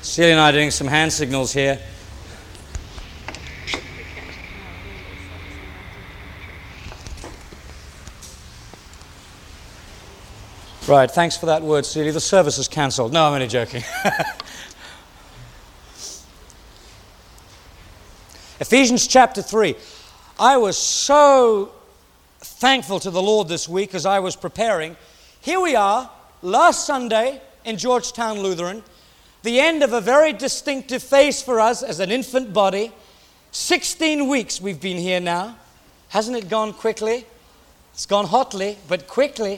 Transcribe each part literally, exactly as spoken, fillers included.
Celia and I are doing some hand signals here. Right, thanks for that word, Celia. The service is cancelled. No, I'm only joking. Ephesians chapter three. I was so thankful to the Lord this week as I was preparing. Here we are, last Sunday in Georgetown Lutheran, the end of a very distinctive phase for us as an infant body. sixteen weeks we've been here now. Hasn't it gone quickly? It's gone hotly, but quickly.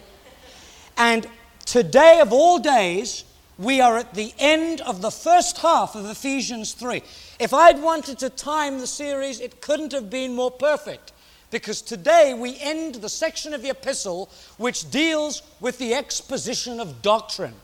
And today of all days, we are at the end of the first half of Ephesians three. If I'd wanted to time the series, it couldn't have been more perfect, because today we end the section of the epistle which deals with the exposition of doctrine.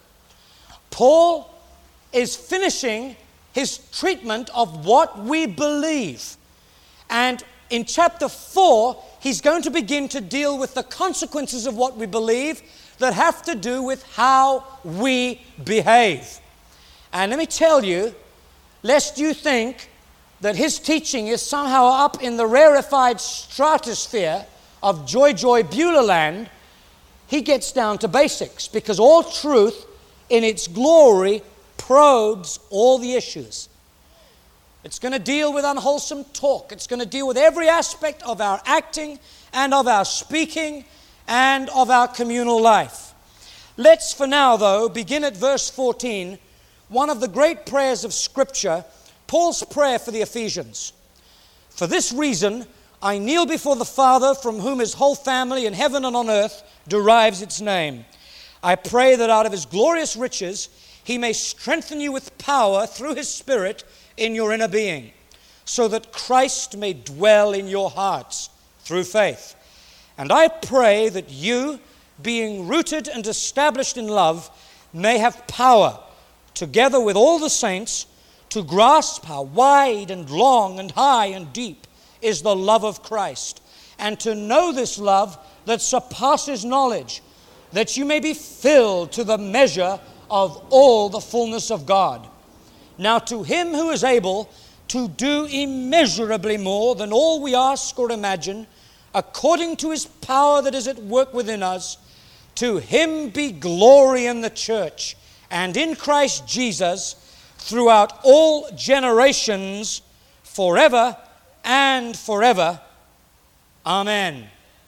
Paul is finishing his treatment of what we believe. And in chapter four, he's going to begin to deal with the consequences of what we believe that have to do with how we behave. And let me tell you, lest you think that his teaching is somehow up in the rarefied stratosphere of Joy Joy Beulah land, he gets down to basics, because all truth in its glory probes all the issues. It's going to deal with unwholesome talk. It's going to deal with every aspect of our acting and of our speaking and of our communal life. Let's for now, though, begin at verse fourteen, one of the great prayers of Scripture, Paul's prayer for the Ephesians. For this reason, I kneel before the Father, from whom his whole family in heaven and on earth derives its name. I pray that out of his glorious riches, he may strengthen you with power through his Spirit in your inner being, so that Christ may dwell in your hearts through faith. And I pray that you, being rooted and established in love, may have power, together with all the saints, to grasp how wide and long and high and deep is the love of Christ, and to know this love that surpasses knowledge, that you may be filled to the measure of all the fullness of God. Now to him who is able to do immeasurably more than all we ask or imagine, according to his power that is at work within us, to him be glory in the church and in Christ Jesus throughout all generations, forever and forever. Amen.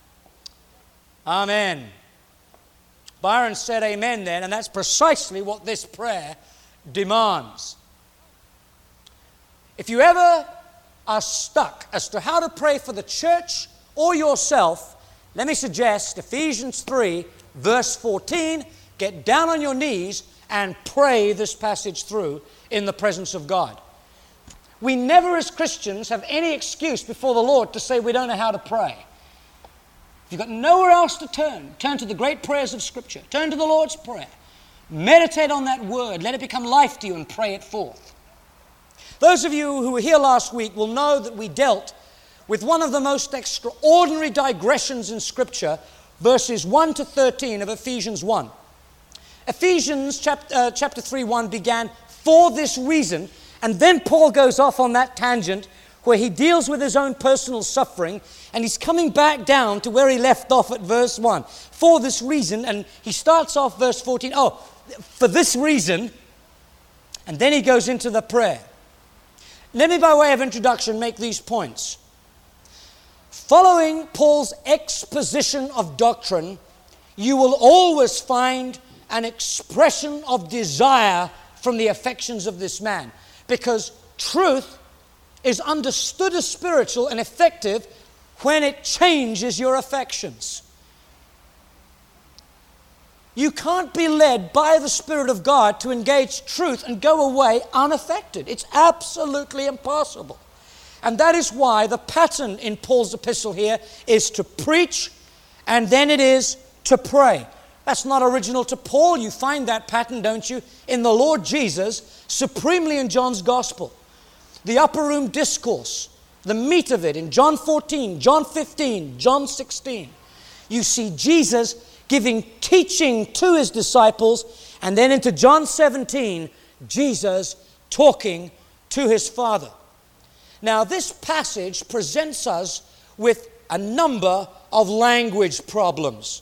Amen. Byron said amen then, and that's precisely what this prayer demands. If you ever are stuck as to how to pray for the church or yourself, let me suggest Ephesians three, verse fourteen. Get down on your knees and pray this passage through in the presence of God. We never as Christians have any excuse before the Lord to say we don't know how to pray. If you've got nowhere else to turn, turn to the great prayers of Scripture. Turn to the Lord's Prayer. Meditate on that word. Let it become life to you and pray it forth. Those of you who were here last week will know that we dealt with one of the most extraordinary digressions in Scripture, verses one to thirteen of Ephesians one. Ephesians chapter, uh, chapter three, one began, for this reason, and then Paul goes off on that tangent where he deals with his own personal suffering, and he's coming back down to where he left off at verse one. For this reason, and he starts off verse fourteen, oh, for this reason, and then he goes into the prayer. Let me, by way of introduction, make these points. Following Paul's exposition of doctrine, you will always find an expression of desire from the affections of this man, because truth is understood as spiritual and effective when it changes your affections. You can't be led by the Spirit of God to engage truth and go away unaffected. It's absolutely impossible. And that is why the pattern in Paul's epistle here is to preach, and then it is to pray. That's not original to Paul. You find that pattern, don't you, in the Lord Jesus, supremely in John's Gospel. The upper room discourse, the meat of it in John fourteen, John fifteen, John sixteen. You see Jesus giving teaching to his disciples, and then into John seventeen, Jesus talking to his Father. Now, this passage presents us with a number of language problems.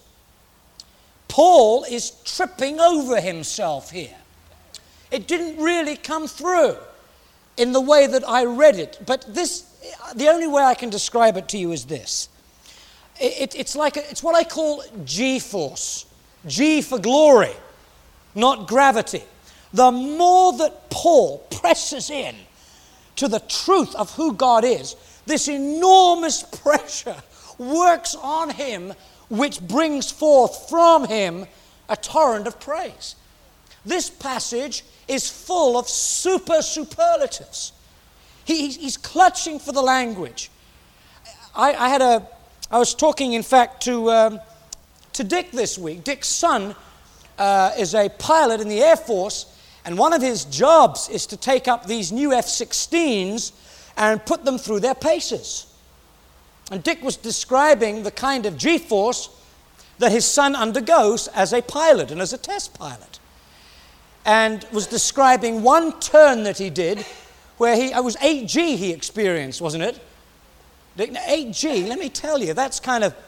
Paul is tripping over himself here. It didn't really come through in the way that I read it, but this, the only way I can describe it to you is this. It, it, it's like a, it's what I call G-force. G for glory, not gravity. The more that Paul presses in to the truth of who God is, this enormous pressure works on him, which brings forth from him a torrent of praise. This passage is full of super superlatives. He, he's clutching for the language. I, I had a, I was talking, in fact, to um, to Dick this week. Dick's son uh, is a pilot in the Air Force, and one of his jobs is to take up these new F sixteens and put them through their paces. And Dick was describing the kind of G-force that his son undergoes as a pilot and as a test pilot. And was describing one turn that he did where he, it was eight G he experienced, wasn't it? Dick, eight G, let me tell you, that's kind of...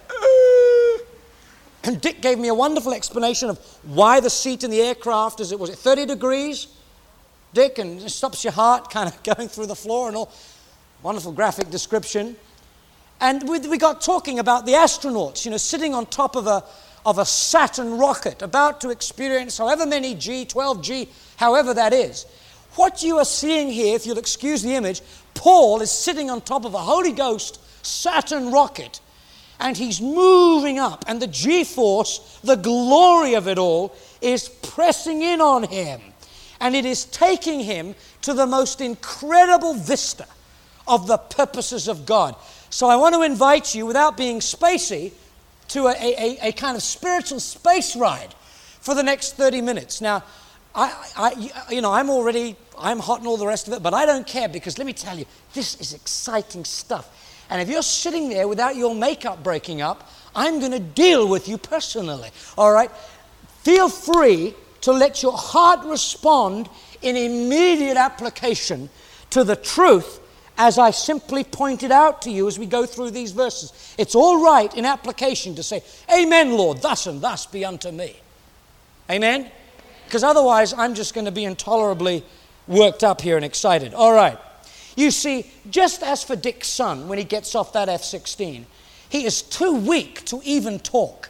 And Dick gave me a wonderful explanation of why the seat in the aircraft is, it was it thirty degrees, Dick, and it stops your heart kind of going through the floor and all. Wonderful graphic description. And we, we got talking about the astronauts, you know, sitting on top of a, of a Saturn rocket, about to experience however many G, twelve G, however that is. What you are seeing here, if you'll excuse the image, Paul is sitting on top of a Holy Ghost Saturn rocket, and he's moving up, and the G-force, the glory of it all, is pressing in on him. And it is taking him to the most incredible vista of the purposes of God. So I want to invite you, without being spacey, to a, a, a kind of spiritual space ride for the next thirty minutes. Now, I, I, you know, I'm already, I'm hot and all the rest of it, but I don't care, because let me tell you, this is exciting stuff. And if you're sitting there without your makeup breaking up, I'm going to deal with you personally, all right? Feel free to let your heart respond in immediate application to the truth as I simply pointed out to you as we go through these verses. It's all right in application to say, Amen, Lord, thus and thus be unto me. Amen? Because otherwise I'm just going to be intolerably worked up here and excited. All right. You see, just as for Dick's son, when he gets off that F sixteen, he is too weak to even talk.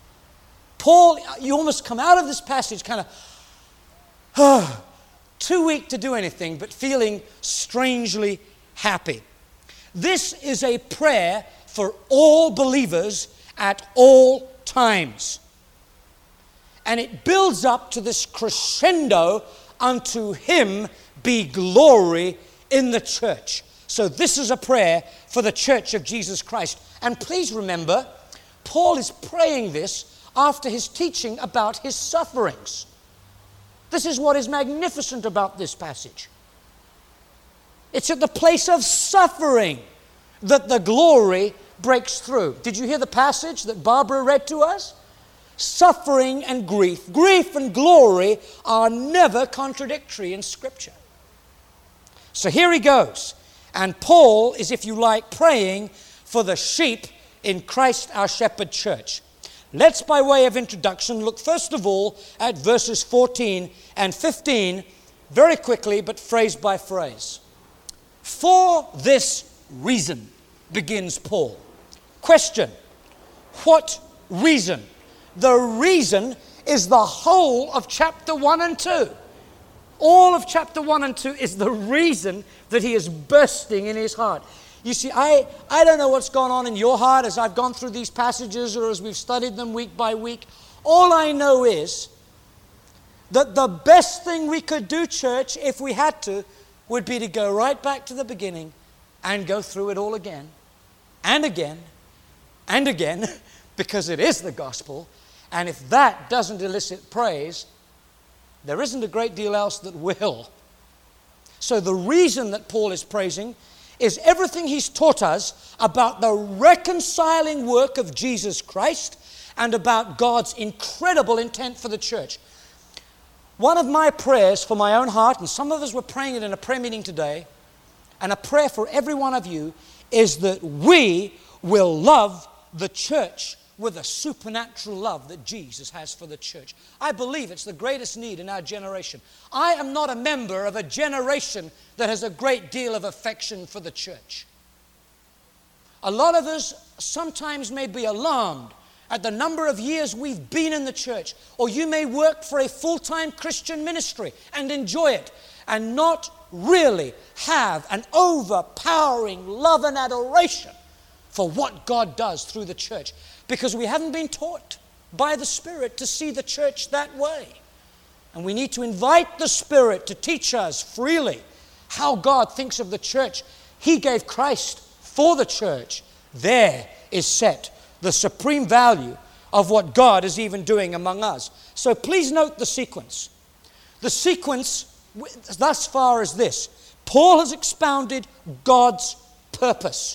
Paul, you almost come out of this passage kind of, oh, too weak to do anything, but feeling strangely happy. This is a prayer for all believers at all times. And it builds up to this crescendo, unto him be glory in the church. So this is a prayer for the church of Jesus Christ. And please remember, Paul is praying this after his teaching about his sufferings. This is what is magnificent about this passage. It's at the place of suffering that the glory breaks through. Did you hear the passage that Barbara read to us? Suffering and grief. Grief and glory are never contradictory in Scripture. So here he goes. And Paul is, if you like, praying for the sheep in Christ our Shepherd Church. Let's, by way of introduction, look first of all at verses fourteen and fifteen, very quickly, but phrase by phrase. For this reason, begins Paul. Question, what reason? The reason is the whole of chapter one and two. All of chapter one and two is the reason that he is bursting in his heart. You see, I, I don't know what's gone on in your heart as I've gone through these passages or as we've studied them week by week. All I know is that the best thing we could do, church, if we had to, would be to go right back to the beginning and go through it all again and again and again, because it is the gospel. And if that doesn't elicit praise, there isn't a great deal else that will. So the reason that Paul is praising is everything he's taught us about the reconciling work of Jesus Christ and about God's incredible intent for the church. One of my prayers for my own heart, and some of us were praying it in a prayer meeting today, and a prayer for every one of you, is that we will love the church with a supernatural love that Jesus has for the church. I believe it's the greatest need in our generation. I am not a member of a generation that has a great deal of affection for the church. A lot of us sometimes may be alarmed at the number of years we've been in the church, or you may work for a full-time Christian ministry and enjoy it, and not really have an overpowering love and adoration for what God does through the church, because we haven't been taught by the Spirit to see the church that way. And we need to invite the Spirit to teach us freely how God thinks of the church. He gave Christ for the church. There is set the supreme value of what God is even doing among us. So please note the sequence. The sequence thus far is this. Paul has expounded God's purpose.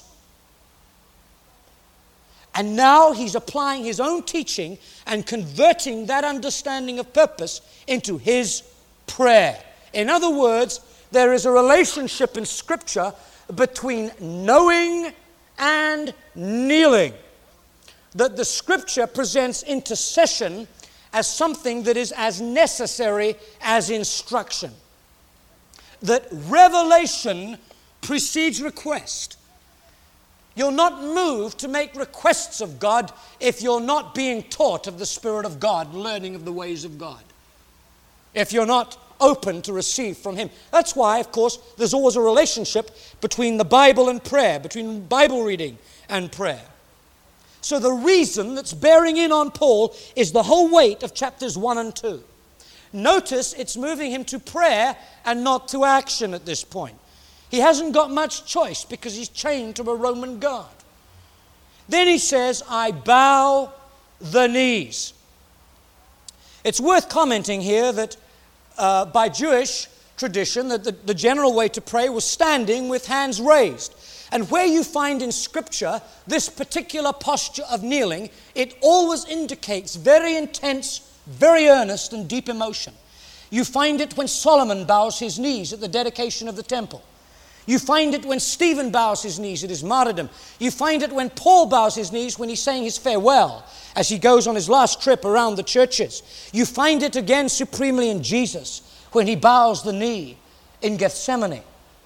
And now he's applying his own teaching and converting that understanding of purpose into his prayer. In other words, there is a relationship in Scripture between knowing and kneeling. That the Scripture presents intercession as something that is as necessary as instruction. That revelation precedes request. You're not moved to make requests of God if you're not being taught of the Spirit of God, learning of the ways of God. If you're not open to receive from Him. That's why, of course, there's always a relationship between the Bible and prayer, between Bible reading and prayer. So the reason that's bearing in on Paul is the whole weight of chapters one and two. Notice it's moving him to prayer and not to action at this point. He hasn't got much choice because he's chained to a Roman guard. Then he says, I bow the knees. It's worth commenting here that uh, by Jewish tradition, that the, the general way to pray was standing with hands raised. And where you find in Scripture this particular posture of kneeling, it always indicates very intense, very earnest and deep emotion. You find it when Solomon bows his knees at the dedication of the temple. You find it when Stephen bows his knees at his martyrdom. You find it when Paul bows his knees when he's saying his farewell as he goes on his last trip around the churches. You find it again supremely in Jesus when he bows the knee in Gethsemane.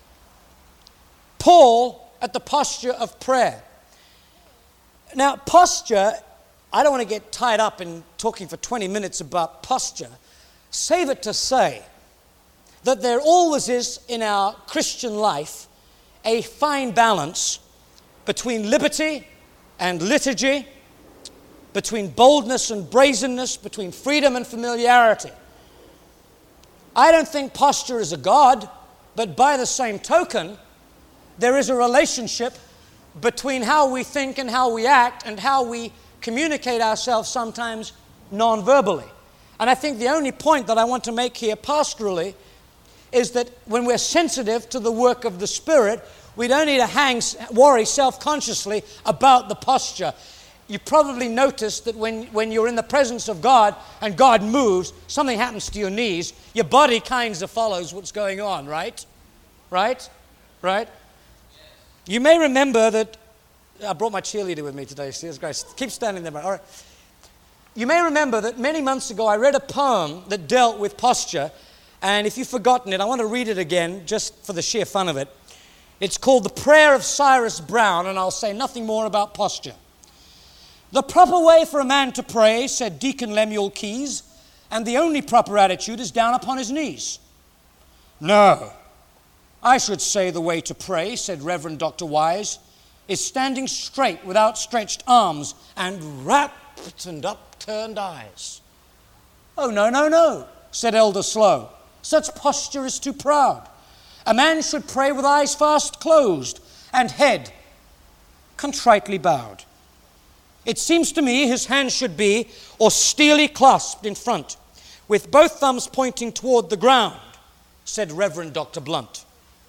Paul at the posture of prayer. Now, posture, I don't want to get tied up in talking for twenty minutes about posture. Save it to say that there always is in our Christian life a fine balance between liberty and liturgy, between boldness and brazenness, between freedom and familiarity. I don't think posture is a god, but by the same token, there is a relationship between how we think and how we act and how we communicate ourselves sometimes non-verbally. And I think the only point that I want to make here pastorally is that when we're sensitive to the work of the Spirit, we don't need to hang, worry self-consciously about the posture. You probably noticed that when, when you're in the presence of God and God moves, something happens to your knees, your body kind of follows what's going on, right? Right? Right? You may remember that, I brought my cheerleader with me today, see, it's great. Keep standing there, all right. You may remember that many months ago I read a poem that dealt with posture. And if you've forgotten it, I want to read it again just for the sheer fun of it. It's called The Prayer of Cyrus Brown, and I'll say nothing more about posture. The proper way for a man to pray, said Deacon Lemuel Keyes, and the only proper attitude is down upon his knees. No, I should say the way to pray, said Reverend Doctor Wise, is standing straight with outstretched arms and rapt and upturned eyes. Oh, no, no, no, said Elder Slow. Such posture is too proud. A man should pray with eyes fast closed and head contritely bowed. It seems to me his hands should be austerely clasped in front, with both thumbs pointing toward the ground, said Reverend Doctor Blunt.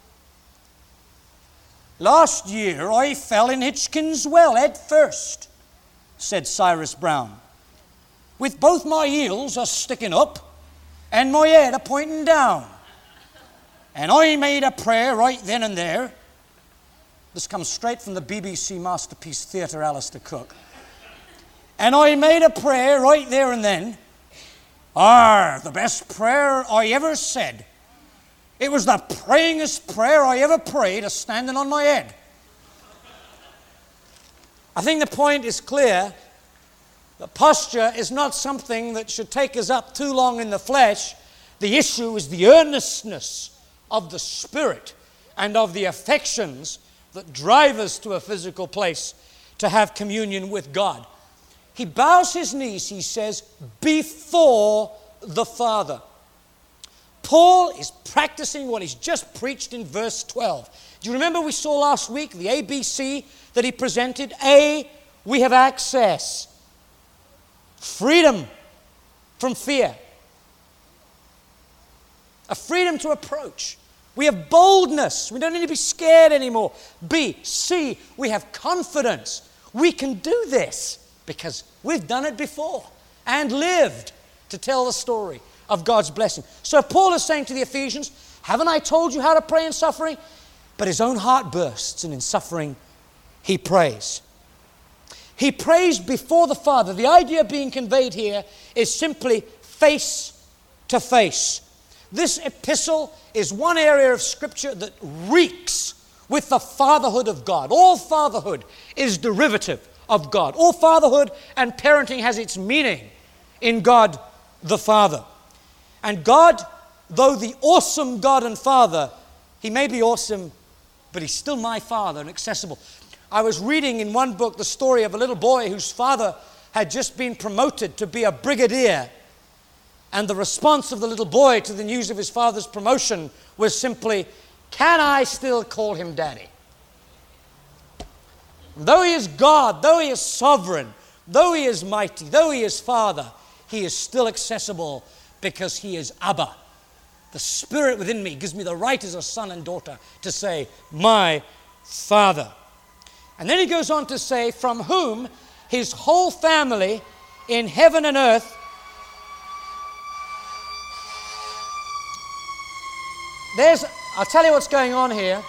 Last year I fell in Hitchkin's well head first, said Cyrus Brown, with both my heels a sticking up and my head a pointing down. And I made a prayer right then and there. This comes straight from the B B C Masterpiece Theatre, Alistair Cook. And I made a prayer right there and then. Ah, the best prayer I ever said. It was the prayingest prayer I ever prayed, a standing on my head. I think the point is clear. The posture is not something that should take us up too long in the flesh. The issue is the earnestness of the Spirit and of the affections that drive us to a physical place to have communion with God. He bows his knees, he says, before the Father. Paul is practicing what he's just preached in verse twelve. Do you remember we saw last week the A B C that he presented? A, we have access. Freedom from fear. A freedom to approach. We have boldness. We don't need to be scared anymore. B, C, we have confidence. We can do this because we've done it before and lived to tell the story of God's blessing. So Paul is saying to the Ephesians, haven't I told you how to pray in suffering? But his own heart bursts, and in suffering he prays. He prays before the Father. The idea being conveyed here is simply face to face. This epistle is one area of Scripture that reeks with the fatherhood of God. All fatherhood is derivative of God. All fatherhood and parenting has its meaning in God the Father. And God, though the awesome God and Father, He may be awesome, but He's still my Father and accessible. I was reading in one book the story of a little boy whose father had just been promoted to be a brigadier. And the response of the little boy to the news of his father's promotion was simply, can I still call him Daddy? Though he is God, though he is sovereign, though he is mighty, though he is Father, he is still accessible because he is Abba. The Spirit within me gives me the right as a son and daughter to say, my Father. And then he goes on to say, from whom his whole family in heaven and earth. There's, I'll tell you what's going on here.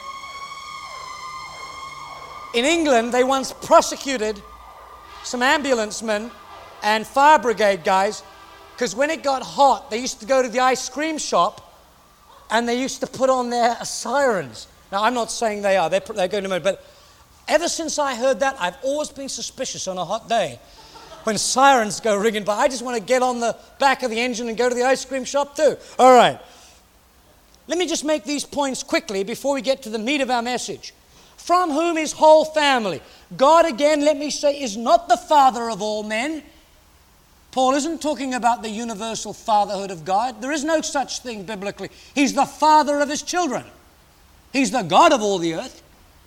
In England, they once prosecuted some ambulance men and fire brigade guys because when it got hot, they used to go to the ice cream shop and they used to put on their sirens. Now, I'm not saying they are. They're, they're going to move, but ever since I heard that, I've always been suspicious on a hot day when sirens go ringing by. I just want to get on the back of the engine and go to the ice cream shop too. All right. Let me just make these points quickly before we get to the meat of our message. From whom his whole family. God, again, let me say, is not the father of all men. Paul isn't talking about the universal fatherhood of God. There is no such thing biblically. He's the father of his children. He's the God of all the earth.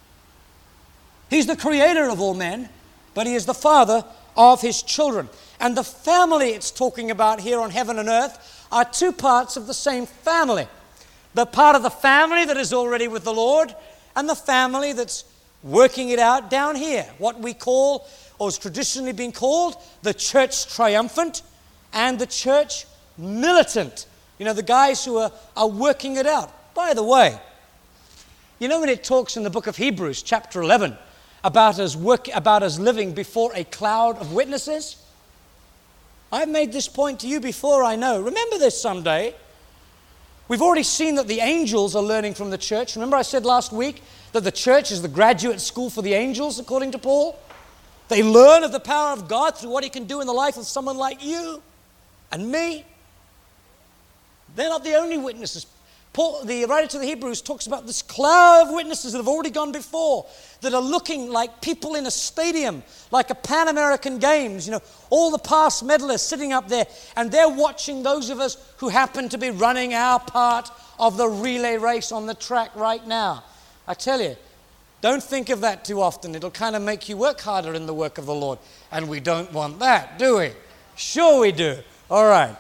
He's the creator of all men, but he is the father of his children. And the family it's talking about here on heaven and earth are two parts of the same family. The part of the family that is already with the Lord and the family that's working it out down here. What we call, or has traditionally been called, the church triumphant and the church militant. You know, the guys who are, are working it out. By the way, you know when it talks in the book of Hebrews, chapter eleven, about us, work, about us living before a cloud of witnesses? I've made this point to you before, I know. Remember this someday. We've already seen that the angels are learning from the church. Remember I said last week that the church is the graduate school for the angels, according to Paul? They learn of the power of God through what He can do in the life of someone like you and me. They're not the only witnesses. Paul, the writer to the Hebrews, talks about this cloud of witnesses that have already gone before, that are looking like people in a stadium, like a Pan American Games, you know, all the past medalists sitting up there, and they're watching those of us who happen to be running our part of the relay race on the track right now. I tell you, don't think of that too often. It'll kind of make you work harder in the work of the Lord, and we don't want that, do we? Sure we do. All right.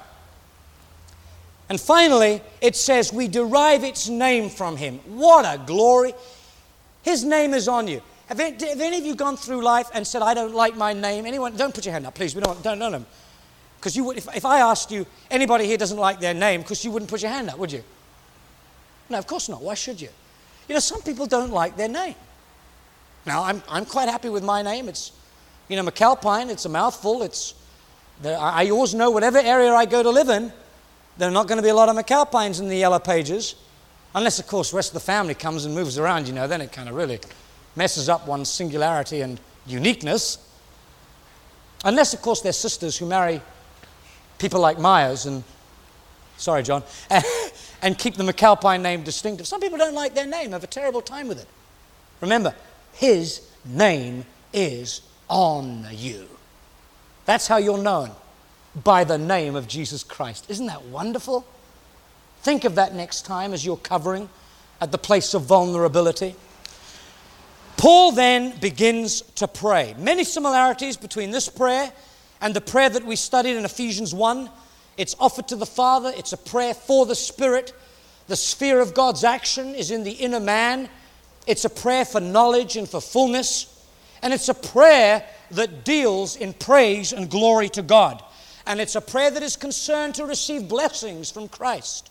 And finally, it says we derive its name from Him. What a glory. His name is on you. Have any, have any of you gone through life and said, I don't like my name? Anyone? Don't put your hand up, please. We don't, don't know them. Because you would, if, if I asked you, anybody here doesn't like their name, because you wouldn't put your hand up, would you? No, of course not. Why should you? You know, some people don't like their name. Now, I'm, I'm quite happy with my name. It's, you know, McAlpine. It's a mouthful. It's, there, I, I always know whatever area I go to live in, there are not going to be a lot of McAlpines in the yellow pages. Unless, of course, the rest of the family comes and moves around, you know, then it kind of really messes up one's singularity and uniqueness. Unless, of course, they're sisters who marry people like Myers and, sorry, John, and keep the McAlpine name distinctive. Some people don't like their name, have a terrible time with it. Remember, his name is on you. That's how you're known, by the name of Jesus Christ. Isn't that wonderful? Think of that next time as you're covering at the place of vulnerability. Paul then begins to pray. Many similarities between this prayer and the prayer that we studied in Ephesians one. It's offered to the Father. It's a prayer for the Spirit. The sphere of God's action is in the inner man. It's a prayer for knowledge and for fullness. And it's a prayer that deals in praise and glory to God. And it's a prayer that is concerned to receive blessings from Christ.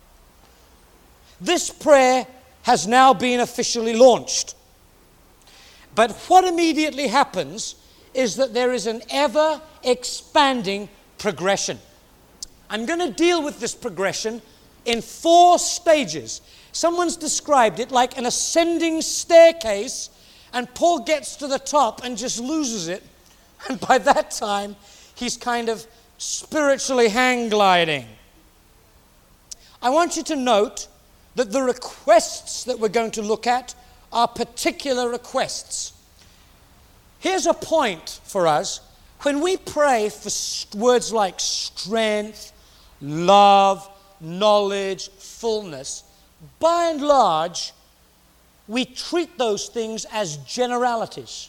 This prayer has now been officially launched. But what immediately happens is that there is an ever-expanding progression. I'm going to deal with this progression in four stages. Someone's described it like an ascending staircase, and Paul gets to the top and just loses it. And by that time, he's kind of spiritually hang gliding. I want you to note that the requests that we're going to look at are particular requests. Here's a point for us. When we pray for words like strength, love, knowledge, fullness, by and large, we treat those things as generalities.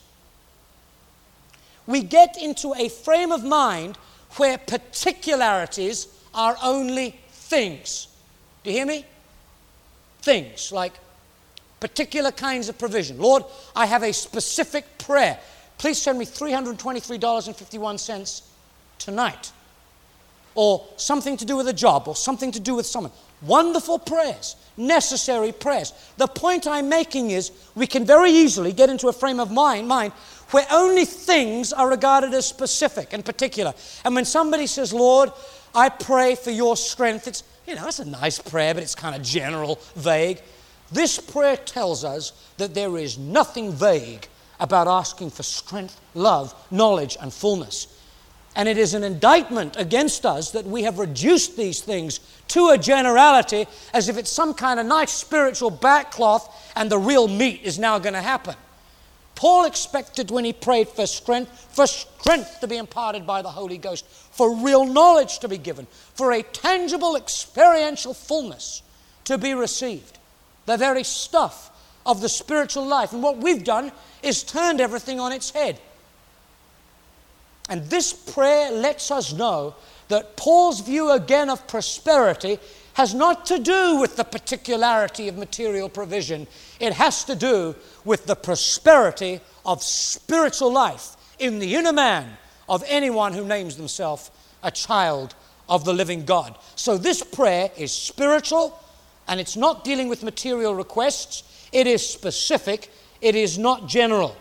We get into a frame of mind where particularities are only things. Do you hear me? Things like particular kinds of provision. Lord, I have a specific prayer. Please send me three hundred twenty-three dollars and fifty-one cents tonight. Or something to do with a job, or something to do with someone. Wonderful prayers, necessary prayers. The point I'm making is we can very easily get into a frame of mind, mind where only things are regarded as specific and particular. And when somebody says, Lord, I pray for your strength, it's, you know, that's a nice prayer, but it's kind of general, vague. This prayer tells us that there is nothing vague about asking for strength, love, knowledge, and fullness. And it is an indictment against us that we have reduced these things to a generality as if it's some kind of nice spiritual backcloth and the real meat is now going to happen. Paul expected when he prayed for strength, for strength to be imparted by the Holy Ghost, for real knowledge to be given, for a tangible experiential fullness to be received. The very stuff of the spiritual life. And what we've done is turned everything on its head. And this prayer lets us know that Paul's view again of prosperity has not to do with the particularity of material provision. It has to do with the prosperity of spiritual life in the inner man of anyone who names themselves a child of the living God. So this prayer is spiritual, and it's not dealing with material requests. It is specific. It is not general.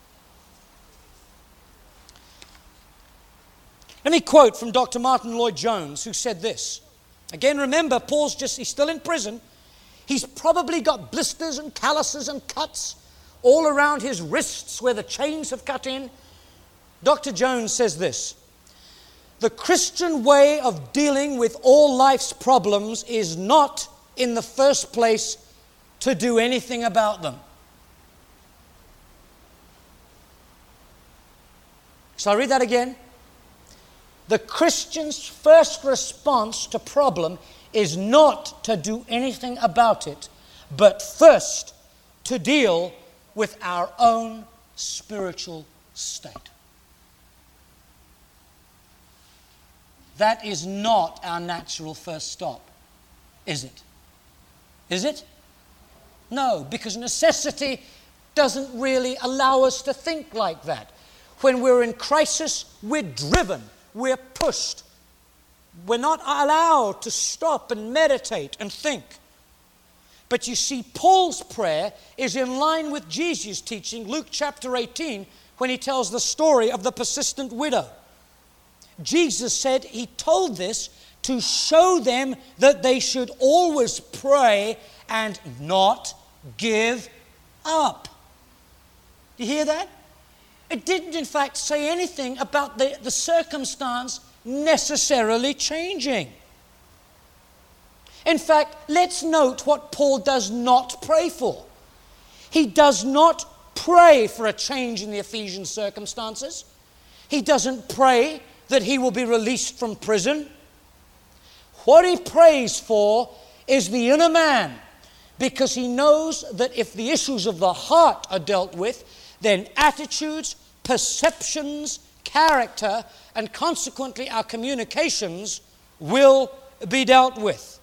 Let me quote from Doctor Martin Lloyd-Jones, who said this. Again, remember, Paul's just, he's still in prison. He's probably got blisters and calluses and cuts all around his wrists where the chains have cut in. Doctor Jones says this: the Christian way of dealing with all life's problems is not, in the first place, to do anything about them. Shall I read that again? The Christian's first response to problem is not to do anything about it, but first to deal with our own spiritual state. That is not our natural first stop, is it? Is it? No, because necessity doesn't really allow us to think like that. When we're in crisis, we're driven. We're pushed We're not allowed to stop and meditate and think. But you see, Paul's prayer is in line with Jesus' teaching, Luke chapter eighteen, when he tells the story of the persistent widow. Jesus said he told this to show them that they should always pray and not give up. Do you hear that? It didn't, in fact, say anything about the, the circumstance necessarily changing. In fact, let's note what Paul does not pray for. He does not pray for a change in the Ephesian circumstances. He doesn't pray that he will be released from prison. What he prays for is the inner man, because he knows that if the issues of the heart are dealt with, then attitudes, perceptions, character, and consequently our communications will be dealt with.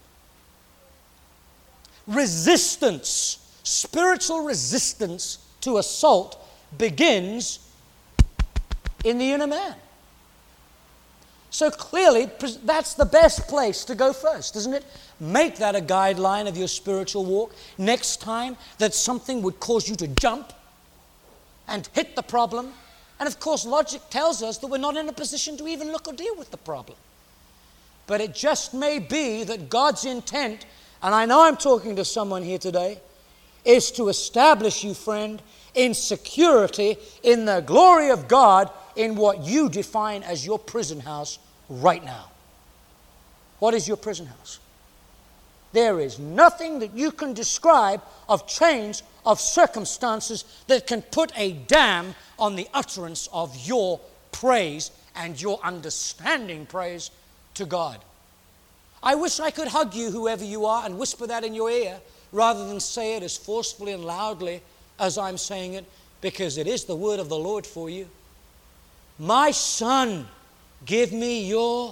Resistance, spiritual resistance to assault begins in the inner man. So clearly, that's the best place to go first, isn't it? Make that a guideline of your spiritual walk. Next time that something would cause you to jump and hit the problem. And of course, logic tells us that we're not in a position to even look or deal with the problem. But it just may be that God's intent, and I know I'm talking to someone here today, is to establish you, friend, in security, in the glory of God, in what you define as your prison house right now. What is your prison house? There is nothing that you can describe of change of circumstances that can put a dam on the utterance of your praise and your understanding praise to God. I wish I could hug you, whoever you are, and whisper that in your ear rather than say it as forcefully and loudly as I'm saying it, because it is the word of the Lord for you. My son, give me your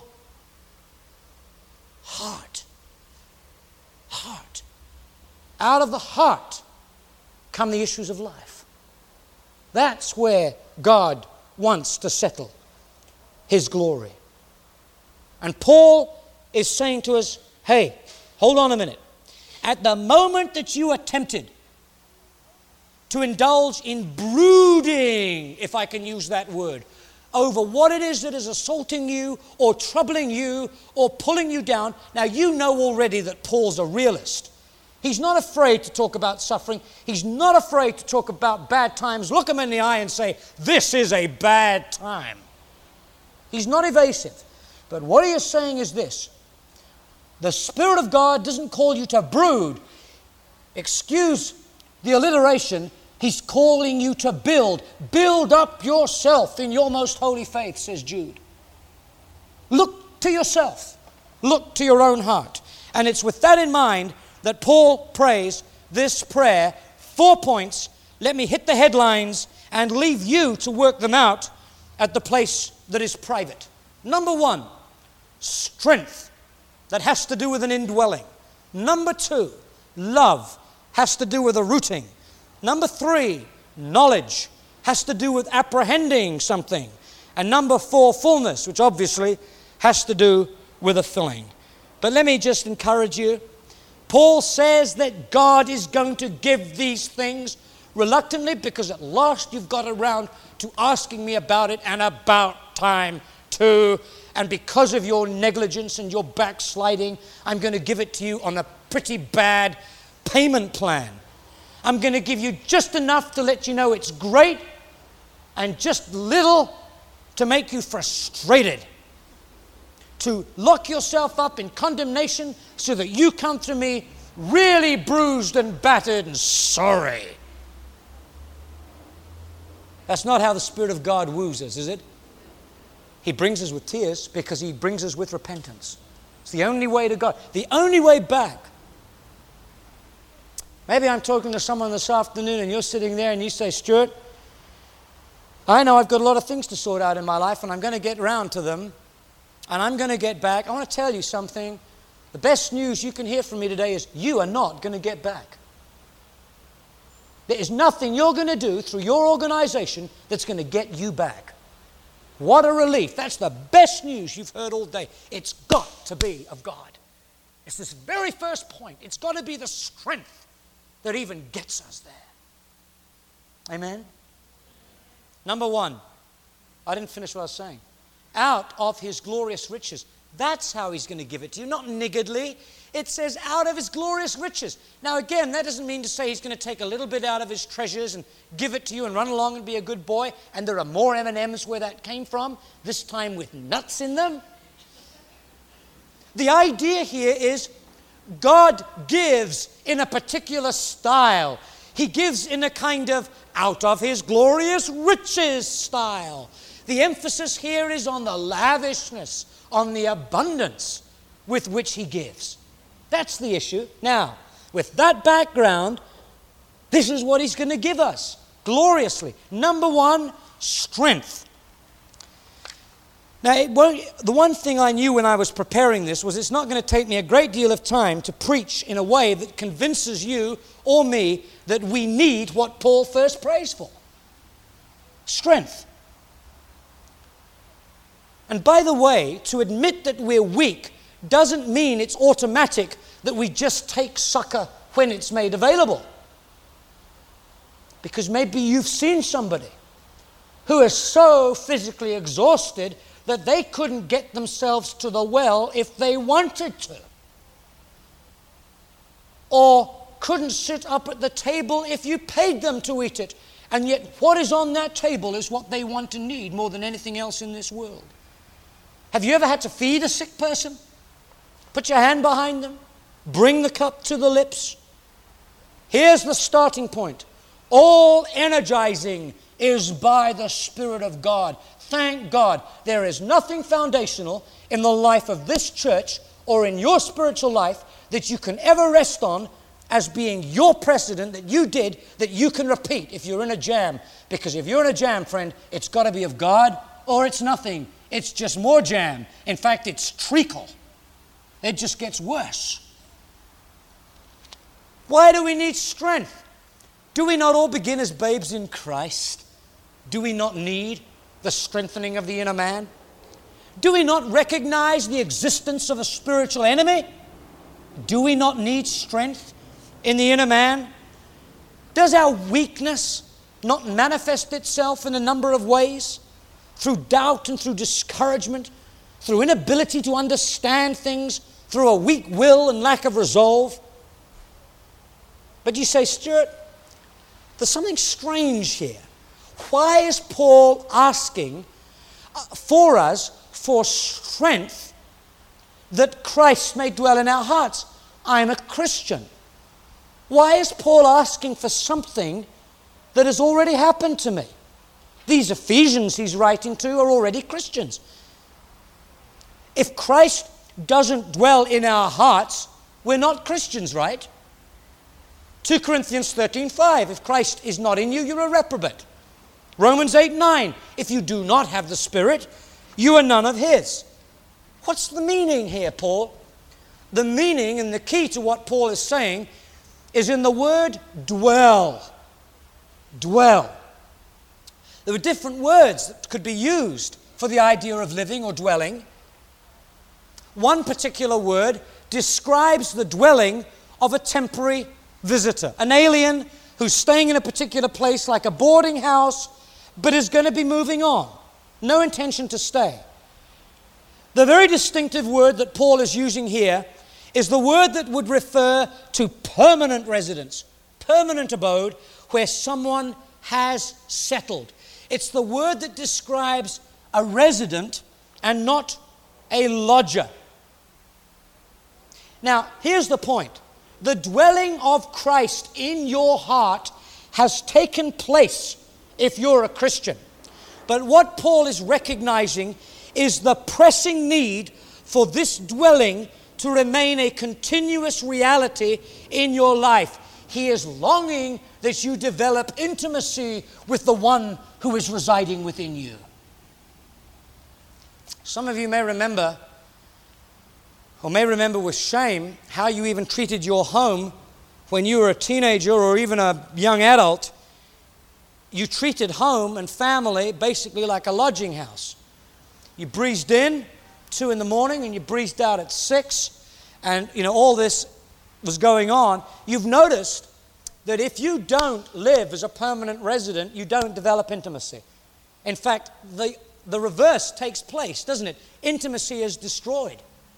heart. Heart. Out of the heart come the issues of life. That's where God wants to settle His glory. And Paul is saying to us, hey, hold on a minute. At the moment that you are tempted to indulge in brooding, if I can use that word, over what it is that is assaulting you or troubling you or pulling you down. Now, you know already that Paul's a realist. He's not afraid to talk about suffering. He's not afraid to talk about bad times. Look him in the eye and say, this is a bad time. He's not evasive. But what he is saying is this. The Spirit of God doesn't call you to brood. Excuse the alliteration. He's calling you to build. Build up yourself in your most holy faith, says Jude. Look to yourself. Look to your own heart. And it's with that in mind that Paul prays this prayer. Four points. Let me hit the headlines and leave you to work them out at the place that is private. Number one, strength. That has to do with an indwelling. Number two, love. Has to do with a rooting. Number three, knowledge, has to do with apprehending something. And number four, fullness, which obviously has to do with a filling. But let me just encourage you. Paul says that God is going to give these things reluctantly, because at last you've got around to asking me about it, and about time too. And because of your negligence and your backsliding, I'm going to give it to you on a pretty bad payment plan. I'm going to give you just enough to let you know it's great, and just little to make you frustrated, to lock yourself up in condemnation so that you come to me really bruised and battered and sorry. That's not how the Spirit of God woos us, is it? He brings us with tears because He brings us with repentance. It's the only way to God, the only way back. Maybe I'm talking to someone this afternoon and you're sitting there and you say, Stuart, I know I've got a lot of things to sort out in my life and I'm going to get round to them and I'm going to get back. I want to tell you something. The best news you can hear from me today is you are not going to get back. There is nothing you're going to do through your organization that's going to get you back. What a relief. That's the best news you've heard all day. It's got to be of God. It's this very first point. It's got to be the strength that even gets us there. Amen? Number one, I didn't finish what I was saying. Out of his glorious riches. That's how he's going to give it to you, not niggardly. It says out of his glorious riches. Now again, that doesn't mean to say he's going to take a little bit out of his treasures and give it to you and run along and be a good boy. And there are more M and M's where that came from, this time with nuts in them. The idea here is God gives in a particular style. He gives in a kind of out of his glorious riches style. The emphasis here is on the lavishness, on the abundance with which he gives. That's the issue. Now, with that background, this is what he's going to give us gloriously. Number one, strength. Now, it won't, the one thing I knew when I was preparing this was it's not going to take me a great deal of time to preach in a way that convinces you or me that we need what Paul first prays for. Strength. And by the way, to admit that we're weak doesn't mean it's automatic that we just take succor when it's made available. Because maybe you've seen somebody who is so physically exhausted that they couldn't get themselves to the well if they wanted to. Or couldn't sit up at the table if you paid them to eat it. And yet what is on that table is what they want and need more than anything else in this world. Have you ever had to feed a sick person? Put your hand behind them. Bring the cup to the lips. Here's the starting point. All energizing is by the Spirit of God. Thank God. There is nothing foundational in the life of this church or in your spiritual life that you can ever rest on as being your precedent that you did that you can repeat if you're in a jam. Because if you're in a jam, friend, it's got to be of God or it's nothing. It's just more jam. In fact, it's treacle. It just gets worse. Why do we need strength? Do we not all begin as babes in Christ? Do we not need the strengthening of the inner man? Do we not recognize the existence of a spiritual enemy? Do we not need strength in the inner man? Does our weakness not manifest itself in a number of ways? Through doubt and through discouragement, through inability to understand things, through a weak will and lack of resolve. But you say, Stuart, there's something strange here. Why is Paul asking for us for strength that Christ may dwell in our hearts? I'm a Christian. Why is Paul asking for something that has already happened to me? These Ephesians he's writing to are already Christians. If Christ doesn't dwell in our hearts, we're not Christians, right? Second Corinthians thirteen five, if Christ is not in you, you're a reprobate. Romans eight nine, if you do not have the Spirit, you are none of His. What's the meaning here, Paul? The meaning and the key to what Paul is saying is in the word dwell. Dwell. There were different words that could be used for the idea of living or dwelling. One particular word describes the dwelling of a temporary visitor, an alien who's staying in a particular place like a boarding house, but is going to be moving on. No intention to stay. The very distinctive word that Paul is using here is the word that would refer to permanent residence, permanent abode, where someone has settled. It's the word that describes a resident and not a lodger. Now, here's the point. The dwelling of Christ in your heart has taken place if you're a Christian. But what Paul is recognizing is the pressing need for this dwelling to remain a continuous reality in your life. He is longing that you develop intimacy with the one who is residing within you. Some of you may remember, or may remember with shame, how you even treated your home when you were a teenager or even a young adult. You treated home and family basically like a lodging house. You breezed in two in the morning and you breezed out at six, and you know all this was going on. You've noticed that if you don't live as a permanent resident, you don't develop intimacy. In fact, the, the reverse takes place, doesn't it? Intimacy is destroyed.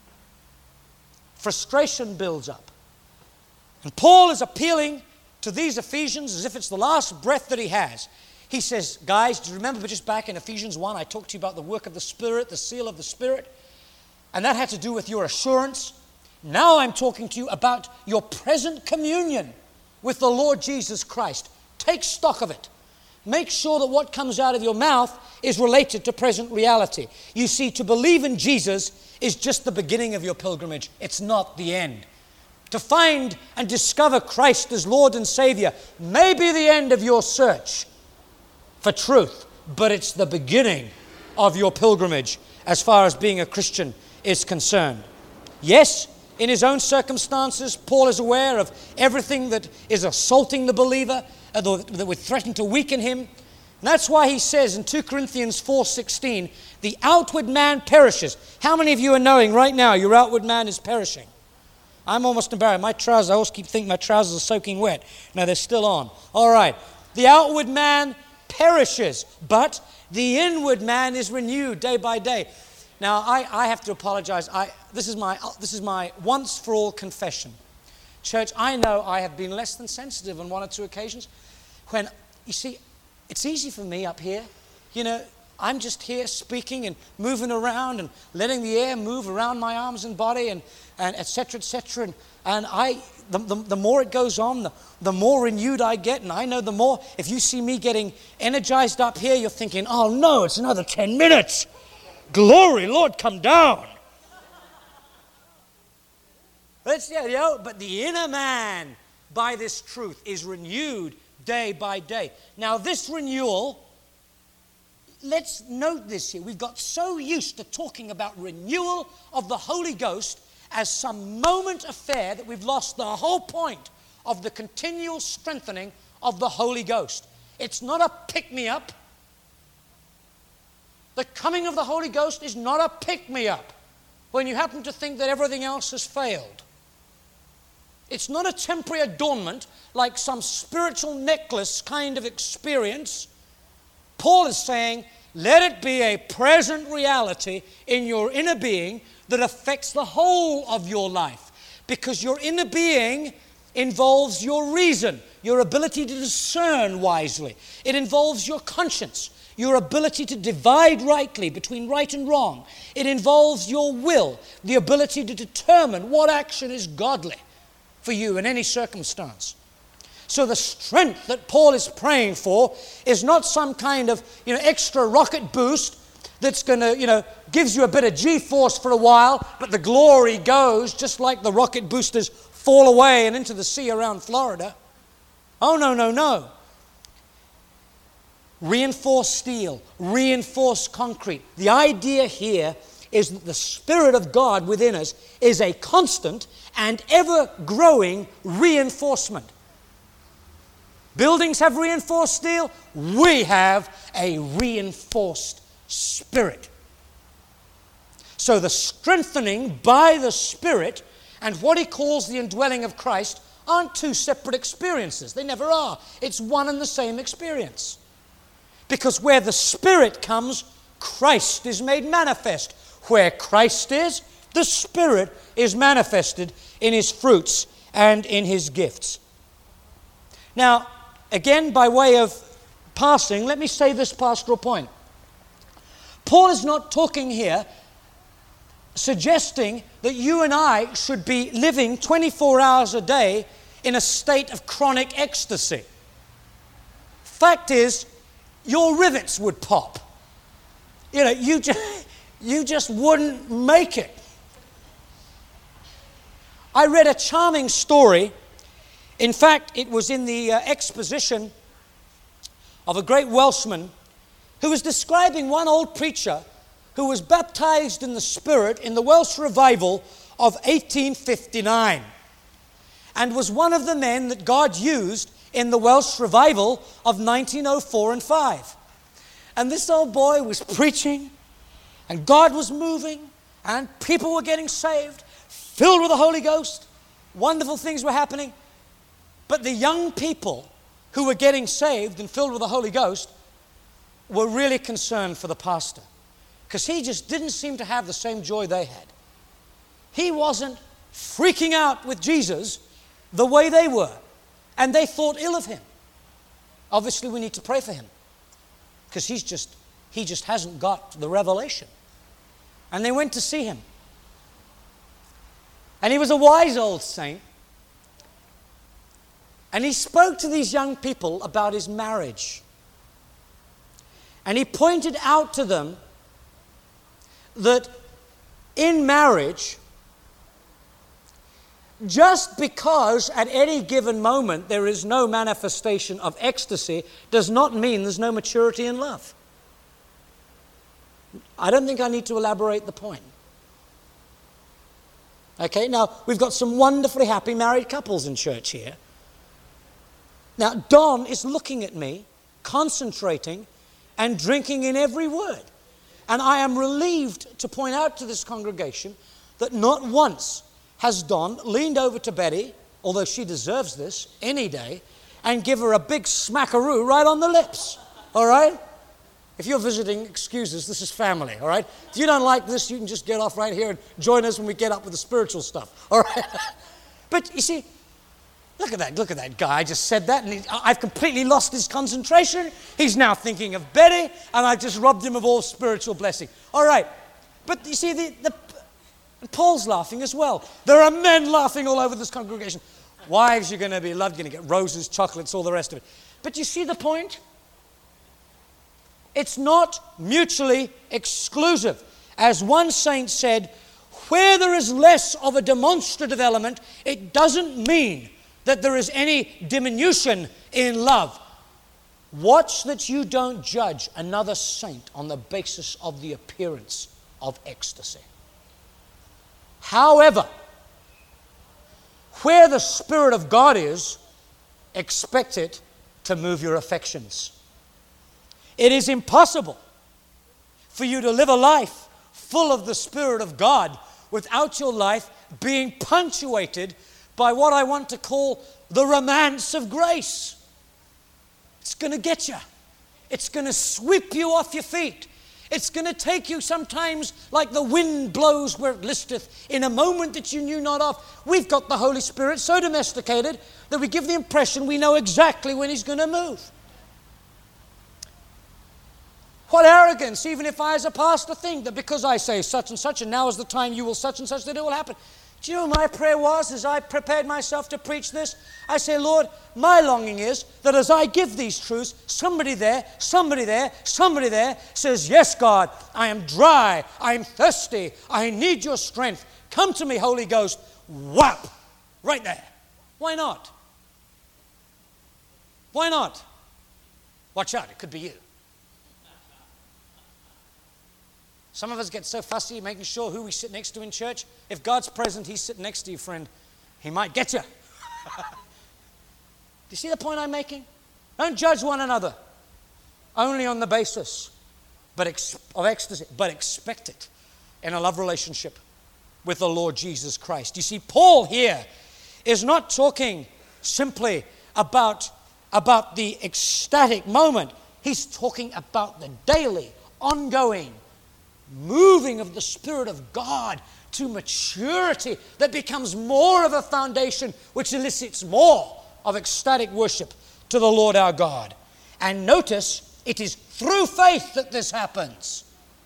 Frustration builds up. And Paul is appealing to these Ephesians as if it's the last breath that he has. He says, guys, do you remember just back in Ephesians one, I talked to you about the work of the Spirit, the seal of the Spirit, and that had to do with your assurance. Now I'm talking to you about your present communion with the Lord Jesus Christ. Take stock of it. Make sure that what comes out of your mouth is related to present reality. You see, to believe in Jesus is just the beginning of your pilgrimage. It's not the end. To find and discover Christ as Lord and Savior may be the end of your search for truth, but it's the beginning of your pilgrimage as far as being a Christian is concerned. Yes, in his own circumstances, Paul is aware of everything that is assaulting the believer, that would threaten to weaken him. And that's why he says in two Corinthians four sixteen, the outward man perishes. How many of you are knowing right now your outward man is perishing? I'm almost embarrassed. My trousers, I always keep thinking my trousers are soaking wet. No, they're still on. All right. The outward man perishes, but the inward man is renewed day by day. Now, I, I have to apologize. I, this is my this is my once-for-all confession. Church, I know I have been less than sensitive on one or two occasions. When, you see, it's easy for me up here. You know, I'm just here speaking and moving around and letting the air move around my arms and body and, and et cetera, et cetera. And, and I, the, the, the more it goes on, the, the more renewed I get. And I know the more, if you see me getting energized up here, you're thinking, oh no, it's another ten minutes. Glory, Lord, come down. But, you know, but the inner man, by this truth, is renewed day by day. Now, this renewal, let's note this here. We've got so used to talking about renewal of the Holy Ghost as some moment affair that we've lost the whole point of the continual strengthening of the Holy Ghost. It's not a pick-me-up. The coming of the Holy Ghost is not a pick-me-up when you happen to think that everything else has failed. It's not a temporary adornment like some spiritual necklace kind of experience. Paul is saying, let it be a present reality in your inner being that affects the whole of your life. Because your inner being involves your reason, your ability to discern wisely. It involves your conscience, your ability to divide rightly between right and wrong. It involves your will, the ability to determine what action is godly for you in any circumstance. So the strength that Paul is praying for is not some kind of, you know, extra rocket boost that's going to, you know, gives you a bit of G-force for a while, but the glory goes just like the rocket boosters fall away and into the sea around Florida. Oh, no, no, no. Reinforced steel, reinforced concrete. The idea here is that the Spirit of God within us is a constant and ever-growing reinforcement. Buildings have reinforced steel. We have a reinforced spirit. So the strengthening by the Spirit and what he calls the indwelling of Christ aren't two separate experiences. They never are. It's one and the same experience. Because where the Spirit comes, Christ is made manifest. Where Christ is, the Spirit is manifested in his fruits and in his gifts. Now, again, by way of passing, let me say this pastoral point. Paul is not talking here suggesting that you and I should be living twenty-four hours a day in a state of chronic ecstasy. Fact is, your rivets would pop. You know, you just, you just wouldn't make it. I read a charming story. In fact, it was in the uh, exposition of a great Welshman who was describing one old preacher who was baptized in the Spirit in the Welsh revival of eighteen fifty-nine and was one of the men that God used in the Welsh revival of nineteen oh four and five. And this old boy was preaching And God was moving, and people were getting saved, filled with the Holy Ghost. Wonderful things were happening. But the young people who were getting saved and filled with the Holy Ghost were really concerned for the pastor, because he just didn't seem to have the same joy they had. He wasn't freaking out with Jesus the way they were, and they thought ill of him. Obviously, we need to pray for him, because he's just he just hasn't got the revelation. And they went to see him. And he was a wise old saint. And he spoke to these young people about his marriage. And he pointed out to them that in marriage, just because at any given moment there is no manifestation of ecstasy does not mean there's no maturity in love. I don't think I need to elaborate the point. Okay, now we've got some wonderfully happy married couples in church here. Now Don is looking at me, concentrating and drinking in every word. And I am relieved to point out to this congregation that not once has Don leaned over to Betty, although she deserves this any day, and give her a big smackaroo right on the lips. All right? If you're visiting, excuses, this is family, all right? If you don't like this, you can just get off right here and join us when we get up with the spiritual stuff, all right? But you see, look at that, look at that guy. I just said that, and he, I've completely lost his concentration. He's now thinking of Betty, and I've just robbed him of all spiritual blessing. All right, but you see, the, the Paul's laughing as well. There are men laughing all over this congregation. Wives, you're going to be loved, you're going to get roses, chocolates, all the rest of it. But you see the point? It's not mutually exclusive. As one saint said, where there is less of a demonstrative element, it doesn't mean that there is any diminution in love. Watch that you don't judge another saint on the basis of the appearance of ecstasy. However, where the Spirit of God is, expect it to move your affections. It is impossible for you to live a life full of the Spirit of God without your life being punctuated by what I want to call the romance of grace. It's going to get you. It's going to sweep you off your feet. It's going to take you sometimes like the wind blows where it listeth, in a moment that you knew not of. We've got the Holy Spirit so domesticated that we give the impression we know exactly when He's going to move. What arrogance, even if I as a pastor think that because I say such and such and now is the time you will such and such, that it will happen. Do you know what my prayer was as I prepared myself to preach this? I say, Lord, my longing is that as I give these truths, somebody there, somebody there, somebody there says, yes, God, I am dry, I am thirsty, I need your strength. Come to me, Holy Ghost. Whap! Right there. Why not? Why not? Watch out, it could be you. Some of us get so fussy making sure who we sit next to in church. If God's present, He's sitting next to you, friend. He might get you. Do you see the point I'm making? Don't judge one another only on the basis but ex- of ecstasy, but expect it in a love relationship with the Lord Jesus Christ. You see, Paul here is not talking simply about, about the ecstatic moment. He's talking about the daily, ongoing moving of the Spirit of God to maturity that becomes more of a foundation which elicits more of ecstatic worship to the Lord our God. And notice, it is through faith that this happens.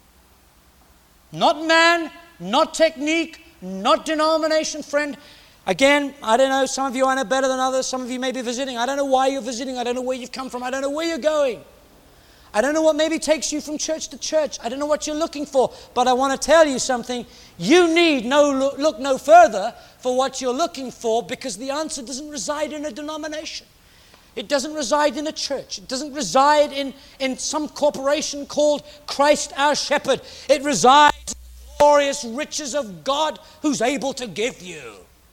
Not man, not technique, not denomination, friend. Again, I don't know, some of you I know better than others. Some of you may be visiting. I don't know why you're visiting. I don't know where you've come from. I don't know where you're going. I don't know what maybe takes you from church to church. I don't know what you're looking for. But I want to tell you something. You need no look, look no further for what you're looking for, because the answer doesn't reside in a denomination. It doesn't reside in a church. It doesn't reside in, in some corporation called Christ our Shepherd. It resides in the glorious riches of God who's able to give you.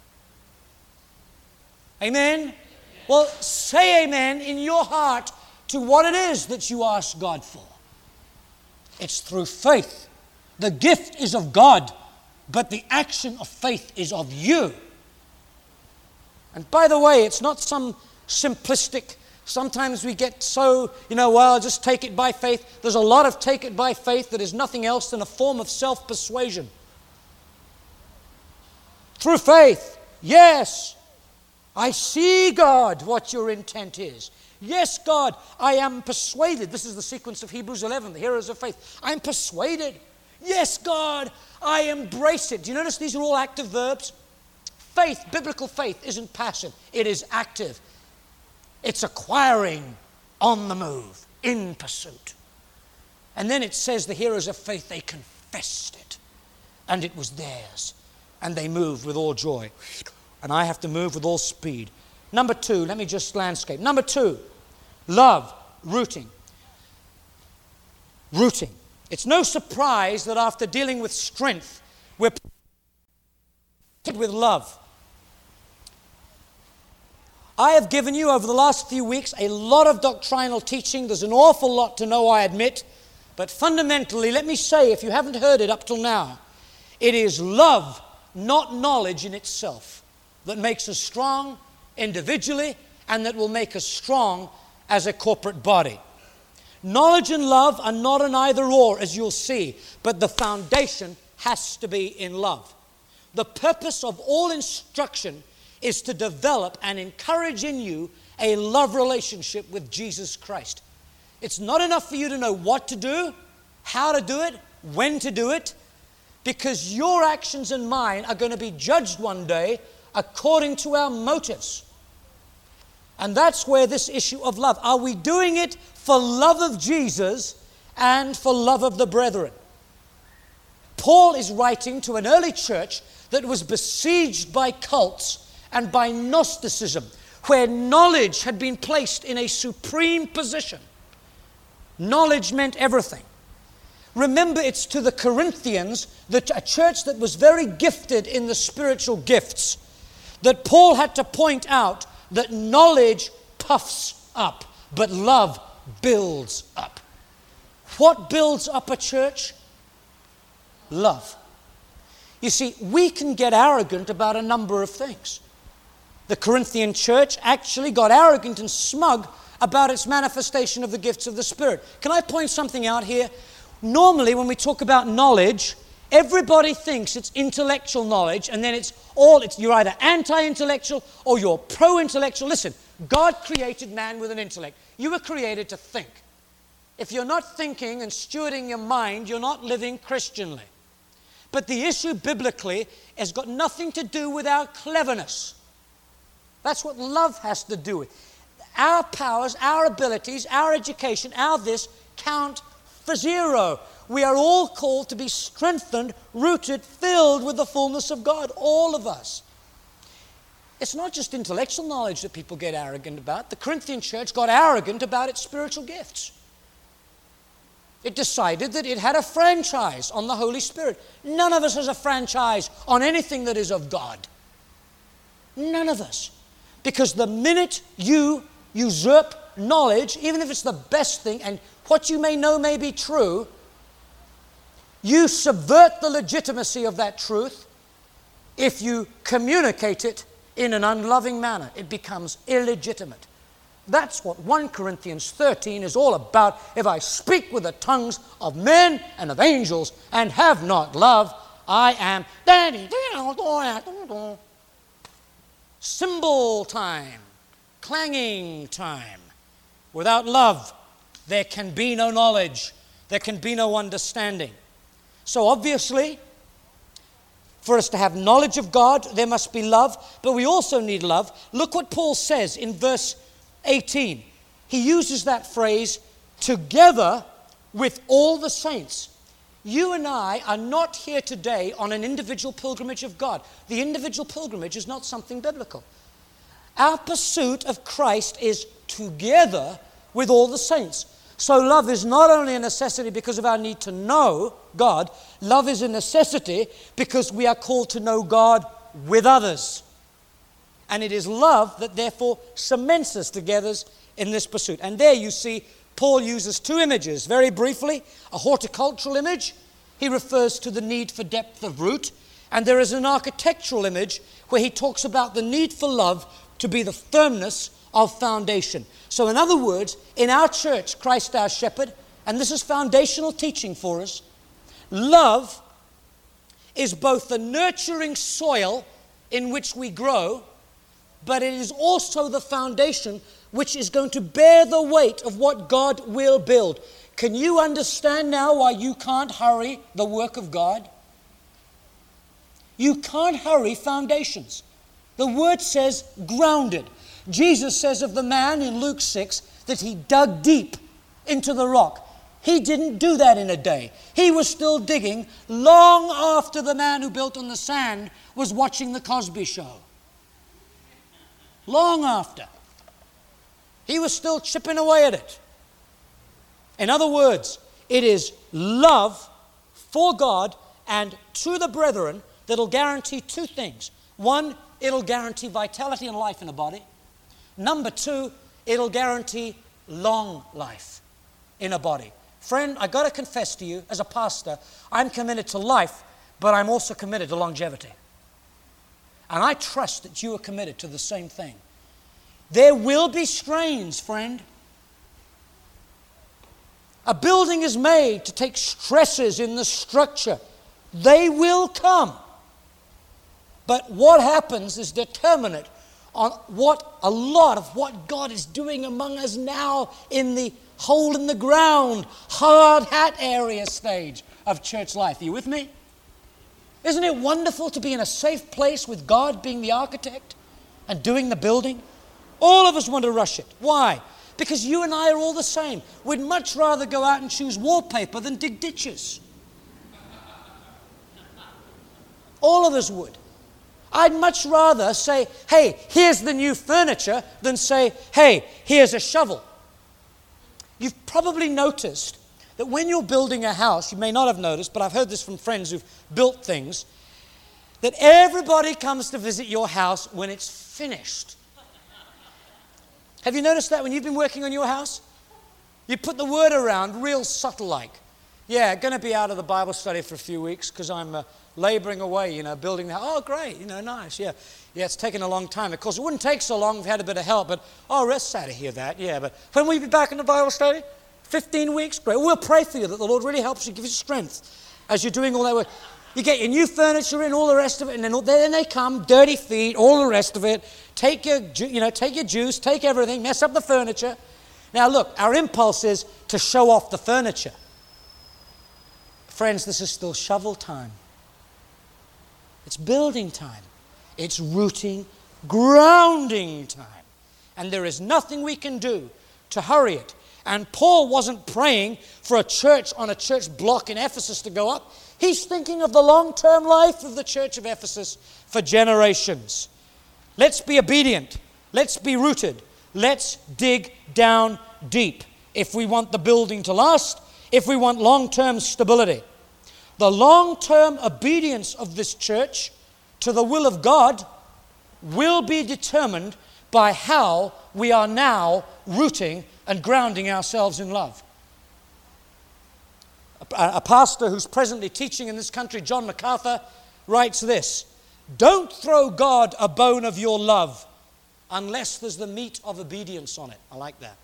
Amen? Well, say amen in your heart to what it is that you ask God for. It's through faith The gift is of God, but the action of faith is of you. And by the way, it's not some simplistic, sometimes we get so, you know, well, just take it by faith. There's a lot of take it by faith that is nothing else than a form of self-persuasion. Through faith, yes, I see, God, what your intent is. Yes, God, I am persuaded. This is the sequence of Hebrews eleven, the heroes of faith. I'm persuaded. Yes, God, I embrace it. Do you notice these are all active verbs? Faith, biblical faith, isn't passive. It is active. It's acquiring, on the move, in pursuit. And then it says the heroes of faith, they confessed it. And it was theirs. And they moved with all joy. And I have to move with all speed. Number two, let me just landscape. Number two, love, rooting. Rooting. It's no surprise that after dealing with strength, we're with love. I have given you over the last few weeks a lot of doctrinal teaching. There's an awful lot to know, I admit. But fundamentally, let me say, if you haven't heard it up till now, it is love, not knowledge in itself, that makes us strong individually and that will make us strong as a corporate body. Knowledge and love are not an either or, as you'll see, but the foundation has to be in love. The purpose of all instruction is to develop and encourage in you a love relationship with Jesus Christ. It's not enough for you to know what to do, how to do it, when to do it, because your actions and mine are going to be judged one day according to our motives. And that's where this issue of love, are we doing it for love of Jesus and for love of the brethren? Paul is writing to an early church that was besieged by cults and by Gnosticism, where knowledge had been placed in a supreme position. Knowledge meant everything. Remember, it's to the Corinthians, that a church that was very gifted in the spiritual gifts, that Paul had to point out that knowledge puffs up, but love builds up. What builds up a church? Love. You see, we can get arrogant about a number of things. The Corinthian church actually got arrogant and smug about its manifestation of the gifts of the Spirit. Can I point something out here? Normally, when we talk about knowledge, everybody thinks it's intellectual knowledge, and then it's all, it's, you're either anti-intellectual or you're pro-intellectual. Listen, God created man with an intellect. You were created to think. If you're not thinking and stewarding your mind, you're not living Christianly. But the issue biblically has got nothing to do with our cleverness. That's what love has to do with. Our powers, our abilities, our education, our this count for zero. We are all called to be strengthened, rooted, filled with the fullness of God, all of us. It's not just intellectual knowledge that people get arrogant about. The Corinthian church got arrogant about its spiritual gifts. It decided that it had a franchise on the Holy Spirit. None of us has a franchise on anything that is of God. None of us. Because the minute you usurp knowledge, even if it's the best thing, and what you may know may be true, you subvert the legitimacy of that truth. If you communicate it in an unloving manner, it becomes illegitimate. That's what First Corinthians thirteen is all about. If I speak with the tongues of men and of angels and have not love, I am cymbal time, clanging time. Without love, there can be no knowledge. There can be no understanding. So obviously, for us to have knowledge of God, there must be love, but we also need love. Look what Paul says in verse eighteen. He uses that phrase, together with all the saints. You and I are not here today on an individual pilgrimage of God. The individual pilgrimage is not something biblical. Our pursuit of Christ is together with all the saints. So love is not only a necessity because of our need to know God, love is a necessity because we are called to know God with others. And it is love that therefore cements us together in this pursuit. And there you see Paul uses two images very briefly, a horticultural image he refers to the need for depth of root. And there is an architectural image where he talks about the need for love to be the firmness of foundation. So in other words, in our church, Christ our Shepherd, and this is foundational teaching for us, love is both the nurturing soil in which we grow, but it is also the foundation which is going to bear the weight of what God will build. Can you understand now why you can't hurry the work of God? You can't hurry foundations. The word says grounded. Jesus says of the man in Luke six that he dug deep into the rock. He didn't do that in a day. He was still digging long after the man who built on the sand was watching the Cosby Show. Long after. He was still chipping away at it. In other words, it is love for God and to the brethren that'll guarantee two things. One, it'll guarantee vitality and life in a body. Number two, it'll guarantee long life in a body. Friend, I got to confess to you, as a pastor, I'm committed to life, but I'm also committed to longevity. And I trust that you are committed to the same thing. There will be strains, friend. A building is made to take stresses in the structure. They will come. But what happens is determinate on what a lot of what God is doing among us now in the hole in the ground, hard hat area stage of church life. Are you with me? Isn't it wonderful to be in a safe place with God being the architect and doing the building? All of us want to rush it. Why? Because you and I are all the same. We'd much rather go out and choose wallpaper than dig ditches. All of us would. I'd much rather say, hey, here's the new furniture, than say, hey, here's a shovel. You've probably noticed that when you're building a house, you may not have noticed, but I've heard this from friends who've built things, that everybody comes to visit your house when it's finished. Have you noticed that when you've been working on your house? You put the word around real subtle like. Yeah, going to be out of the Bible study for a few weeks because I'm uh, laboring away, you know, building the house. Oh, great, you know, nice, yeah. Yeah, it's taken a long time. Of course, it wouldn't take so long if we had a bit of help, but, oh, we're sad to hear that, yeah. But when will you be back in the Bible study? fifteen weeks? Great. We'll pray for you that the Lord really helps you, gives you strength as you're doing all that work. You get your new furniture in, all the rest of it, and then, then they come, dirty feet, all the rest of it. Take your, you know, take your juice, take everything, mess up the furniture. Now, look, our impulse is to show off the furniture. Friends, this is still shovel time. It's building time. It's rooting, grounding time. And there is nothing we can do to hurry it. And Paul wasn't praying for a church on a church block in Ephesus to go up. He's thinking of the long-term life of the church of Ephesus for generations. Let's be obedient. Let's be rooted. Let's dig down deep if we want the building to last, if we want long-term stability. The long-term obedience of this church to the will of God will be determined by how we are now rooting and grounding ourselves in love. A, a pastor who's presently teaching in this country, John MacArthur, writes this: don't throw God a bone of your love unless there's the meat of obedience on it. I like that.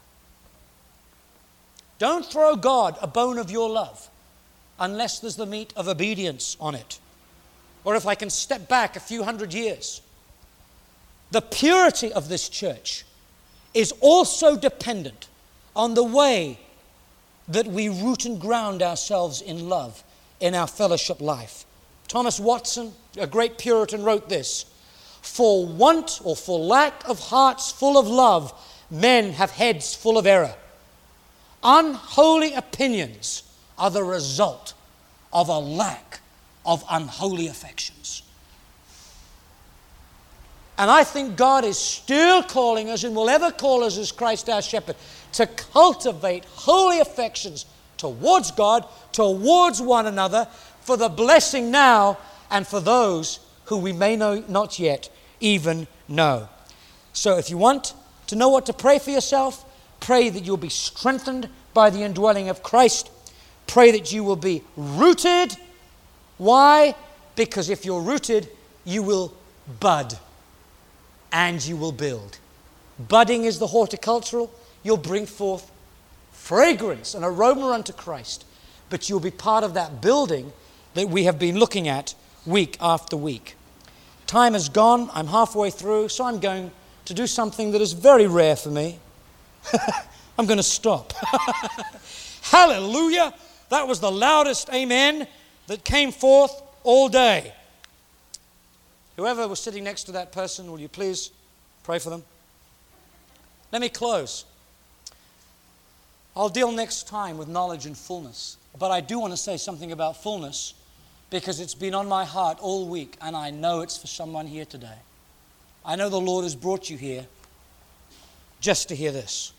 Don't throw God a bone of your love unless there's the meat of obedience on it. Or if I can step back a few hundred years, the purity of this church is also dependent on the way that we root and ground ourselves in love in our fellowship life. Thomas Watson, a great Puritan, wrote this: for want or for lack of hearts full of love, men have heads full of error. Unholy opinions are the result of a lack of unholy affections. And I think God is still calling us, and will ever call us as Christ our Shepherd, to cultivate holy affections towards God, towards one another, for the blessing now and for those who we may know not yet even know. So if you want to know what to pray for yourself, pray that you'll be strengthened by the indwelling of Christ. Pray that you will be rooted Why? Because if you're rooted, you will bud and you will build. Budding is the horticultural. You'll bring forth fragrance and aroma unto Christ. But you'll be part of that building that we have been looking at week after week. Time has gone. I'm halfway through, so I'm going to do something that is very rare for me. I'm going to stop. Hallelujah. That was the loudest amen that came forth all day. Whoever was sitting next to that person, will you please pray for them? Let me close. I'll deal next time with knowledge and fullness. But I do want to say something about fullness because it's been on my heart all week, and I know it's for someone here today. I know the Lord has brought you here just to hear this.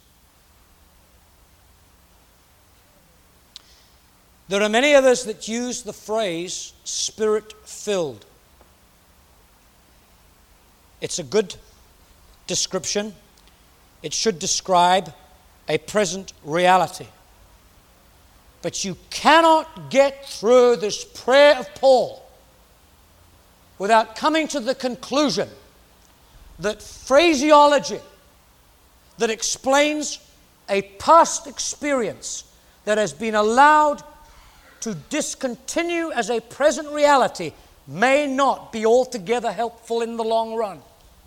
There are many of us that use the phrase Spirit-filled. It's a good description. It should describe a present reality. But you cannot get through this prayer of Paul without coming to the conclusion that phraseology that explains a past experience that has been allowed to discontinue as a present reality may not be altogether helpful in the long run.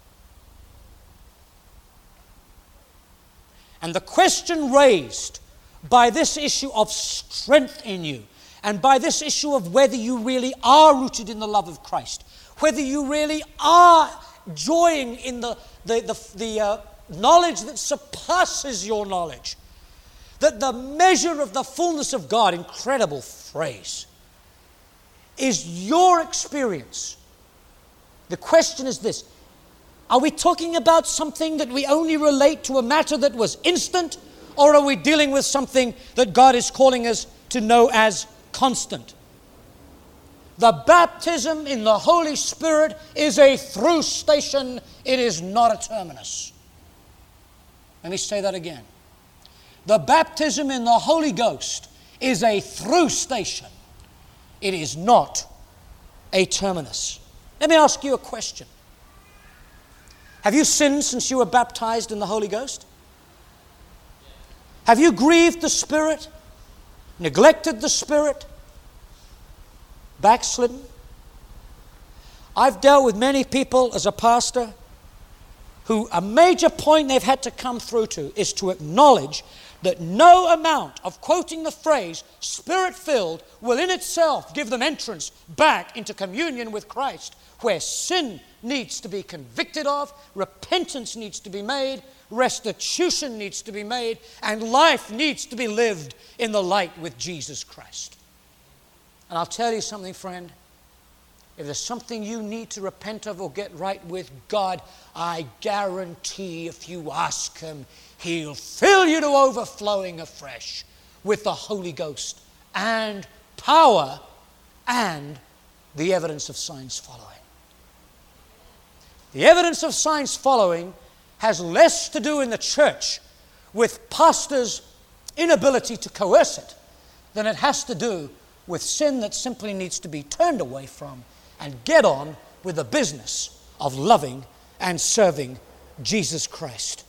And the question raised by this issue of strength in you, and by this issue of whether you really are rooted in the love of Christ, whether you really are joying in the, the, the, the uh, knowledge that surpasses your knowledge, that the measure of the fullness of God, incredible phrase, is your experience. The question is this: are we talking about something that we only relate to a matter that was instant, or are we dealing with something that God is calling us to know as constant? The baptism in the Holy Spirit is a through station. It is not a terminus. Let me say that again. The baptism in the Holy Ghost is a through station. It is not a terminus. Let me ask you a question. Have you sinned since you were baptized in the Holy Ghost? Have you grieved the Spirit? Neglected the Spirit? Backslidden? I've dealt with many people as a pastor who a major point they've had to come through to is to acknowledge that no amount of quoting the phrase Spirit-filled will in itself give them entrance back into communion with Christ, where sin needs to be convicted of, repentance needs to be made, restitution needs to be made, and life needs to be lived in the light with Jesus Christ. And I'll tell you something, friend. If there's something you need to repent of or get right with God, I guarantee if you ask Him, He'll fill you to overflowing afresh with the Holy Ghost and power and the evidence of signs following. The evidence of signs following has less to do in the church with pastors' inability to coerce it than it has to do with sin that simply needs to be turned away from and get on with the business of loving and serving Jesus Christ.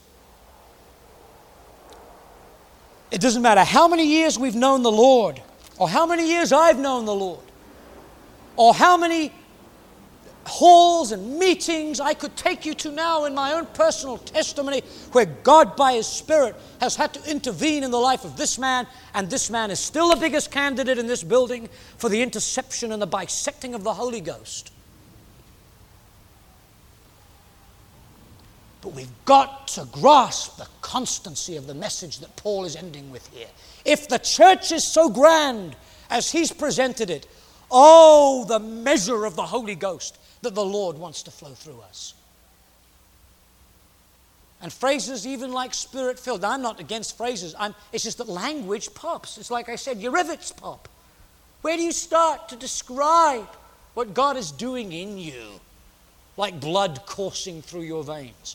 It doesn't matter how many years we've known the Lord, or how many years I've known the Lord, or how many halls and meetings I could take you to now in my own personal testimony where God by His Spirit has had to intervene in the life of this man, and this man is still the biggest candidate in this building for the interception and the bisecting of the Holy Ghost. But we've got to grasp the constancy of the message that Paul is ending with here. If the church is so grand as he's presented it, oh, the measure of the Holy Ghost that the Lord wants to flow through us. And phrases even like Spirit-filled. Now, I'm not against phrases. I'm, it's just that language pops. It's like I said, your rivets pop. Where do you start to describe what God is doing in you? Like blood coursing through your veins.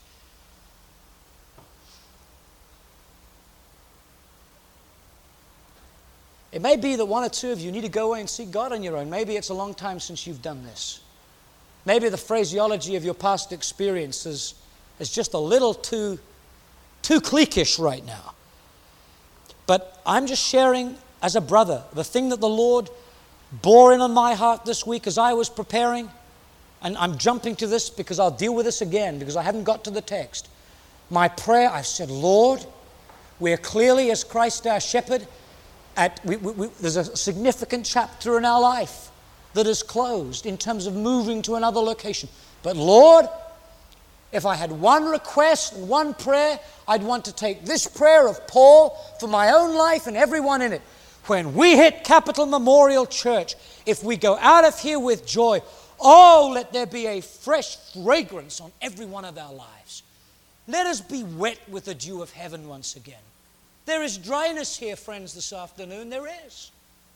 It may be that one or two of you need to go away and seek God on your own. Maybe it's a long time since you've done this. Maybe the phraseology of your past experience is, is just a little too, too cliquish right now. But I'm just sharing as a brother the thing that the Lord bore in on my heart this week as I was preparing. And I'm jumping to this because I'll deal with this again because I haven't got to the text. My prayer, I've said, Lord, we're clearly as Christ our shepherd, at, we, we, we, there's a significant chapter in our life that is closed in terms of moving to another location. But Lord, if I had one request and one prayer, I'd want to take this prayer of Paul for my own life and everyone in it. When we hit Capital Memorial Church, if we go out of here with joy, oh, let there be a fresh fragrance on every one of our lives. Let us be wet with the dew of heaven once again. There is dryness here, friends, this afternoon. There is.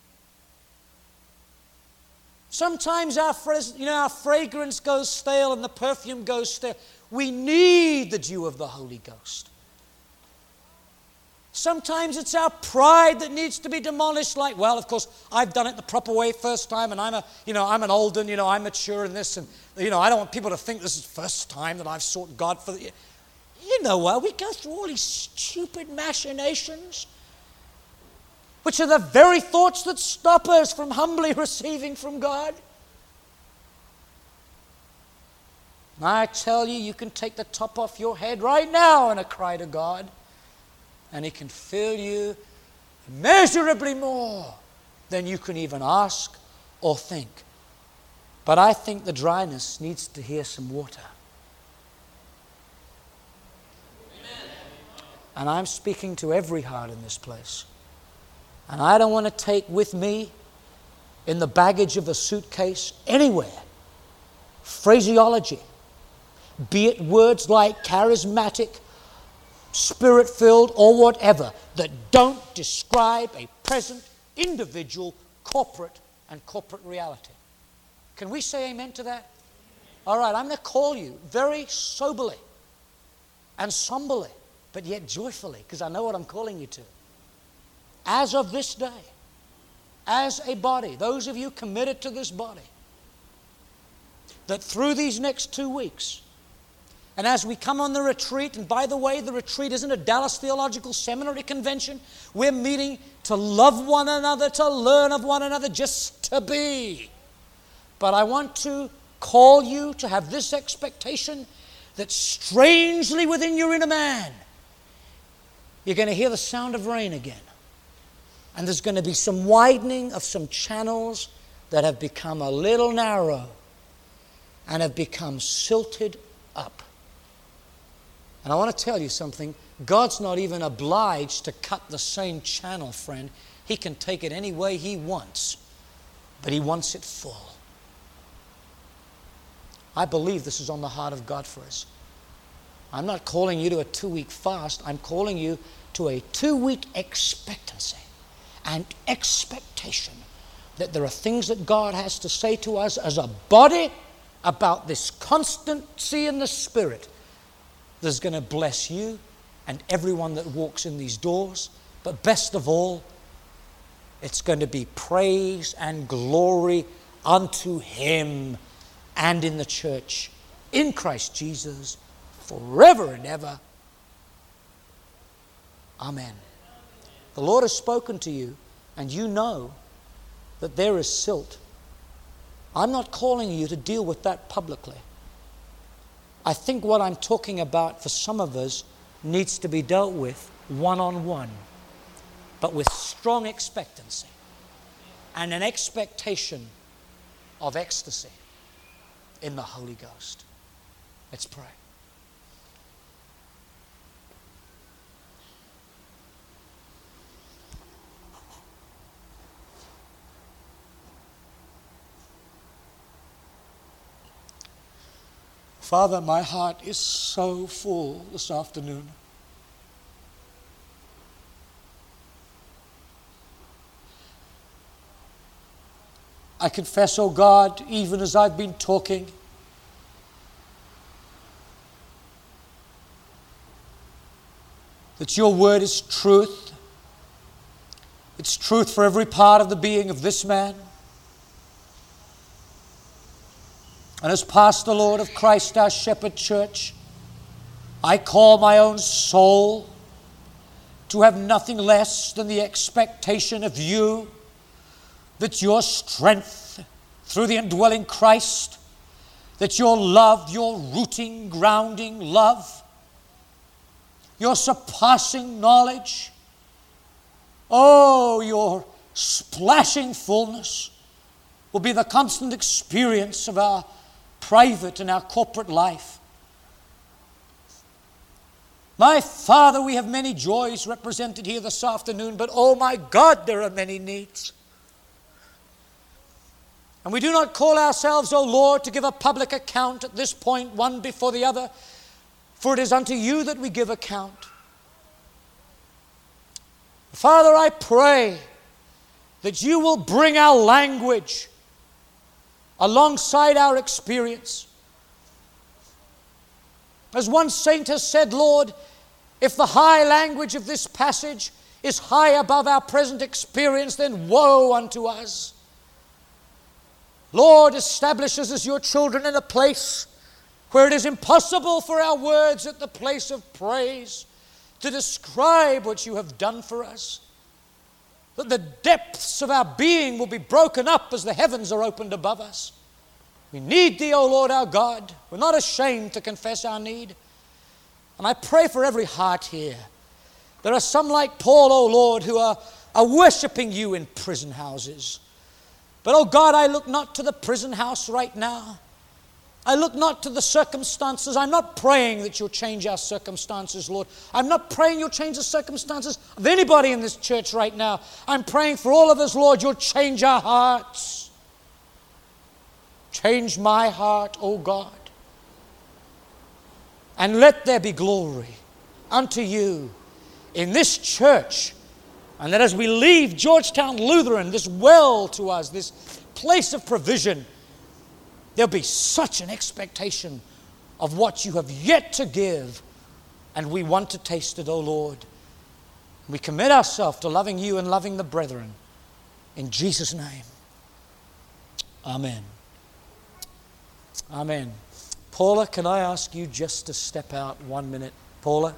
Sometimes our, you know, our fragrance goes stale and the perfume goes stale. We need the dew of the Holy Ghost. Sometimes it's our pride that needs to be demolished. Like, well, of course, I've done it the proper way first time, and I'm a, you know, I'm an old and you know, I'm mature in this, and you know, I don't want people to think this is the first time that I've sought God for the. You know what? We go through all these stupid machinations, which are the very thoughts that stop us from humbly receiving from God. I tell you, you can take the top off your head right now and a cry to God, and He can fill you immeasurably more than you can even ask or think. But I think the dryness needs to hear some water. Amen. And I'm speaking to every heart in this place. And I don't want to take with me in the baggage of a suitcase anywhere phraseology, be it words like charismatic, Spirit-filled, or whatever, that don't describe a present, individual, corporate, and corporate reality. Can we say amen to that? All right, I'm going to call you very soberly and somberly, but yet joyfully, because I know what I'm calling you to. As of this day, as a body, those of you committed to this body, that through these next two weeks, and as we come on the retreat, and by the way, the retreat isn't a Dallas Theological Seminary convention. We're meeting to love one another, to learn of one another, just to be. But I want to call you to have this expectation that strangely within your inner man, you're going to hear the sound of rain again. And there's going to be some widening of some channels that have become a little narrow and have become silted up. And I want to tell you something. God's not even obliged to cut the same channel, friend. He can take it any way He wants, but He wants it full. I believe this is on the heart of God for us. I'm not calling you to a two-week fast. I'm calling you to a two-week expectancy and expectation that there are things that God has to say to us as a body about this constancy in the Spirit that's going to bless you and everyone that walks in these doors. But best of all, it's going to be praise and glory unto Him and in the church, in Christ Jesus, forever and ever. Amen. The Lord has spoken to you, and you know that there is silt. I'm not calling you to deal with that publicly. I think what I'm talking about for some of us needs to be dealt with one-on-one, but with strong expectancy and an expectation of ecstasy in the Holy Ghost. Let's pray. Father, my heart is so full this afternoon. I confess, oh God, even as I've been talking, that your word is truth, It's truth for every part of the being of this man. And as pastor, Lord, of Christ our Shepherd Church, I call my own soul to have nothing less than the expectation of you that your strength through the indwelling Christ, that your love, your rooting, grounding love, your surpassing knowledge, oh, your splashing fullness will be the constant experience of our private and our corporate life. My Father, we have many joys represented here this afternoon, but oh my God, there are many needs. And we do not call ourselves, O Lord, to give a public account at this point, one before the other, for it is unto you that we give account. Father, I pray that you will bring our language alongside our experience. As one saint has said, Lord, if the high language of this passage is high above our present experience, then woe unto us. Lord, establish us as your children in a place where it is impossible for our words at the place of praise to describe what you have done for us. That the depths of our being will be broken up as the heavens are opened above us. We need thee, O Lord our God. We're not ashamed to confess our need. And I pray for every heart here. There are some like Paul, O Lord, who are, are worshiping you in prison houses. But, oh God, I look not to the prison house right now. I look not to the circumstances. I'm not praying that you'll change our circumstances, Lord. I'm not praying you'll change the circumstances of anybody in this church right now. I'm praying for all of us, Lord, you'll change our hearts. Change my heart, O God. And let there be glory unto you in this church. And that as we leave Georgetown Lutheran, this well to us, this place of provision, there'll be such an expectation of what you have yet to give. And we want to taste it, O Lord. We commit ourselves to loving you and loving the brethren. In Jesus' name. Amen. Amen. Paula, can I ask you just to step out one minute? Paula?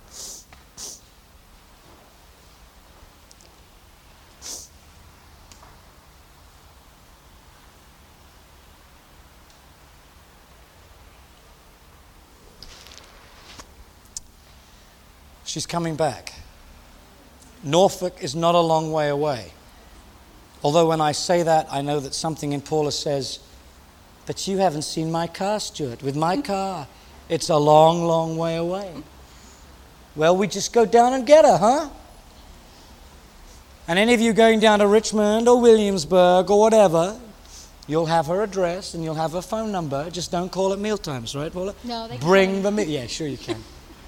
She's coming back. Norfolk is not a long way away. Although when I say that, I know that something in Paula says, but you haven't seen my car, Stuart. With my car, it's a long, long way away. Well, we just go down and get her, huh? And any of you going down to Richmond or Williamsburg or whatever, you'll have her address and you'll have her phone number. Just don't call it mealtimes, right, Paula? No, they can. Bring the meal. Yeah, sure you can.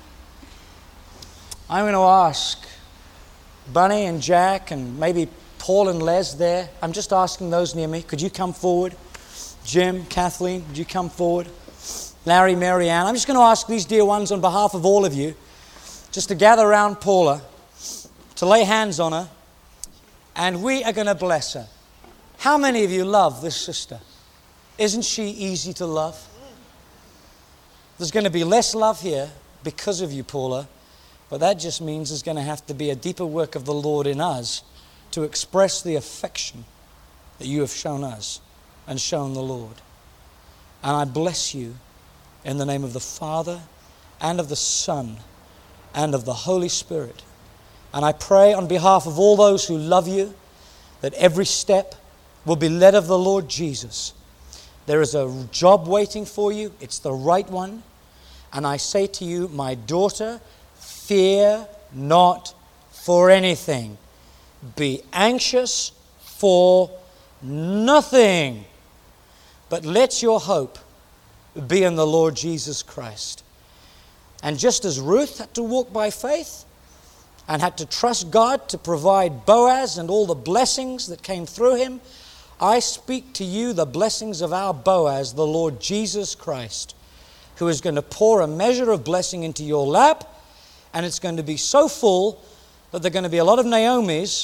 I'm going to ask Bunny and Jack and maybe Paul and Les there. I'm just asking those near me. Could you come forward? Jim, Kathleen, would you come forward? Larry, Mary Ann. I'm just going to ask these dear ones on behalf of all of you just to gather around Paula, to lay hands on her, and we are going to bless her. How many of you love this sister? Isn't she easy to love? There's going to be less love here because of you, Paula. But that just means there's going to have to be a deeper work of the Lord in us to express the affection that you have shown us and shown the Lord. And I bless you in the name of the Father and of the Son and of the Holy Spirit. And I pray on behalf of all those who love you that every step will be led of the Lord Jesus. There is a job waiting for you. It's the right one. And I say to you, my daughter, fear not for anything. Be anxious for nothing. But let your hope be in the Lord Jesus Christ. And just as Ruth had to walk by faith and had to trust God to provide Boaz and all the blessings that came through him, I speak to you the blessings of our Boaz, the Lord Jesus Christ, who is going to pour a measure of blessing into your lap. And it's going to be so full that there are going to be a lot of Naomis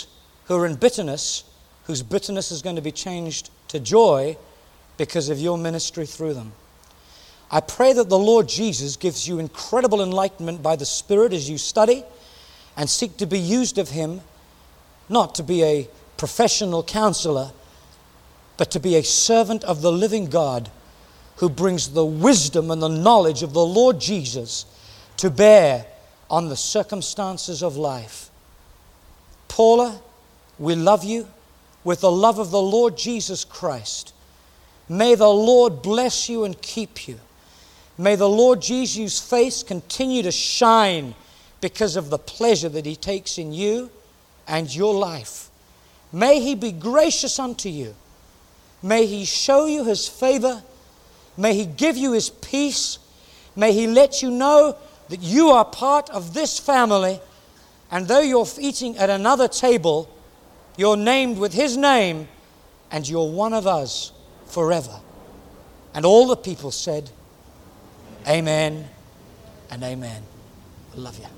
who are in bitterness, whose bitterness is going to be changed to joy because of your ministry through them. I pray that the Lord Jesus gives you incredible enlightenment by the Spirit as you study and seek to be used of Him, not to be a professional counselor, but to be a servant of the living God who brings the wisdom and the knowledge of the Lord Jesus to bear on the circumstances of life. Paula, we love you with the love of the Lord Jesus Christ. May the Lord bless you and keep you. May the Lord Jesus' face continue to shine because of the pleasure that He takes in you and your life. May He be gracious unto you. May He show you His favor. May He give you His peace. May He let you know that you are part of this family, and though you're eating at another table, you're named with His name, and you're one of us forever. And all the people said, amen and amen. I love you.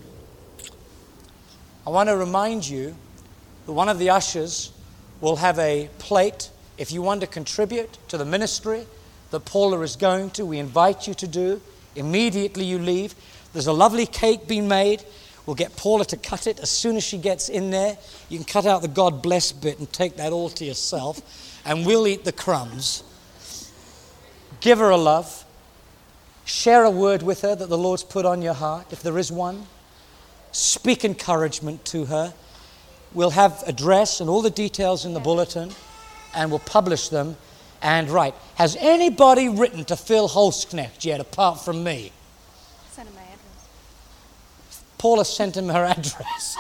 I want to remind you that one of the ushers will have a plate. If you want to contribute to the ministry that Paula is going to, we invite you to do. Immediately you leave. There's a lovely cake being made. We'll get Paula to cut it as soon as she gets in there. You can cut out the God bless bit and take that all to yourself, and we'll eat the crumbs. Give her a love. Share a word with her that the Lord's put on your heart, if there is one. Speak encouragement to her. We'll have address and all the details in the bulletin, and we'll publish them. And right, has anybody written to Phil Holzknecht yet, apart from me? Send him my address. Paula sent him her address.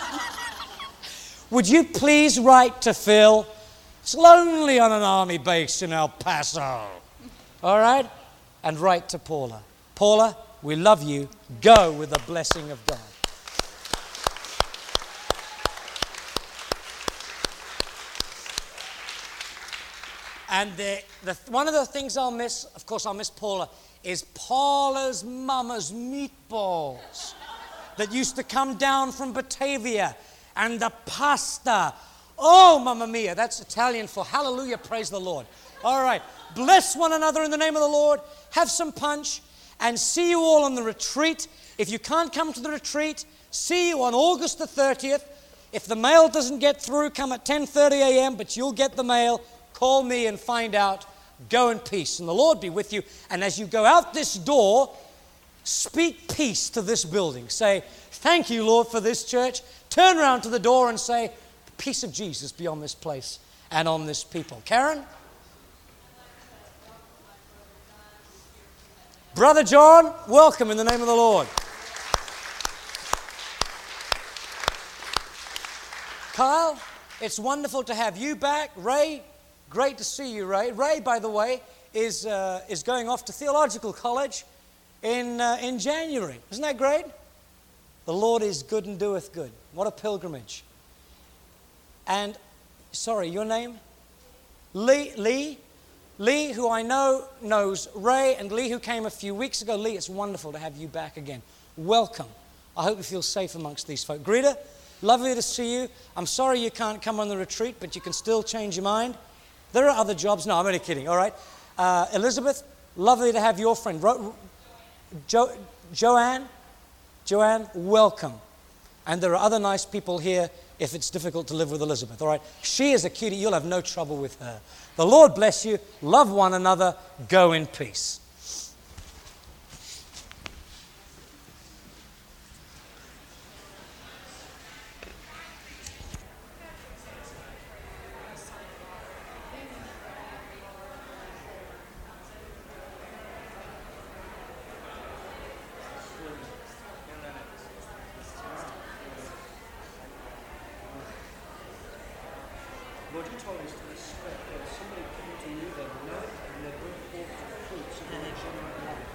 Would you please write to Phil? It's lonely on an army base in El Paso. All right? And write to Paula. Paula, we love you. Go with the blessing of God. And the, the, one of the things I'll miss, of course I'll miss Paula, is Paula's mama's meatballs that used to come down from Batavia, and the pasta. Oh, mamma mia, that's Italian for hallelujah, praise the Lord. All right, bless one another in the name of the Lord. Have some punch, and see you all on the retreat. If you can't come to the retreat, see you on August the thirtieth. If the mail doesn't get through, come at ten thirty a.m., but you'll get the mail. Call me and find out. Go in peace, and the Lord be with you. And as you go out this door, speak peace to this building. Say, thank you, Lord, for this church. Turn around to the door and say, peace of Jesus be on this place and on this people. Karen? Brother John, welcome in the name of the Lord. Kyle, it's wonderful to have you back. Ray, great to see you, Ray. Ray, by the way, is uh, is going off to theological college in uh, in January. Isn't that great? The Lord is good and doeth good. What a pilgrimage. And, sorry, your name? Lee, Lee, Lee, who I know knows Ray, and Lee, who came a few weeks ago. Lee, it's wonderful to have you back again. Welcome. I hope you feel safe amongst these folk. Greta, lovely to see you. I'm sorry you can't come on the retreat, but you can still change your mind. There are other jobs. No, I'm only kidding, all right? Uh, Elizabeth, lovely to have your friend. Ro- jo- Joanne, Joanne, welcome. And there are other nice people here if it's difficult to live with Elizabeth, all right? She is a cutie. You'll have no trouble with her. The Lord bless you. Love one another. Go in peace. Lord, you told us to expect that somebody come to you, they know it, and they bring forth the fruits of their regenerate life.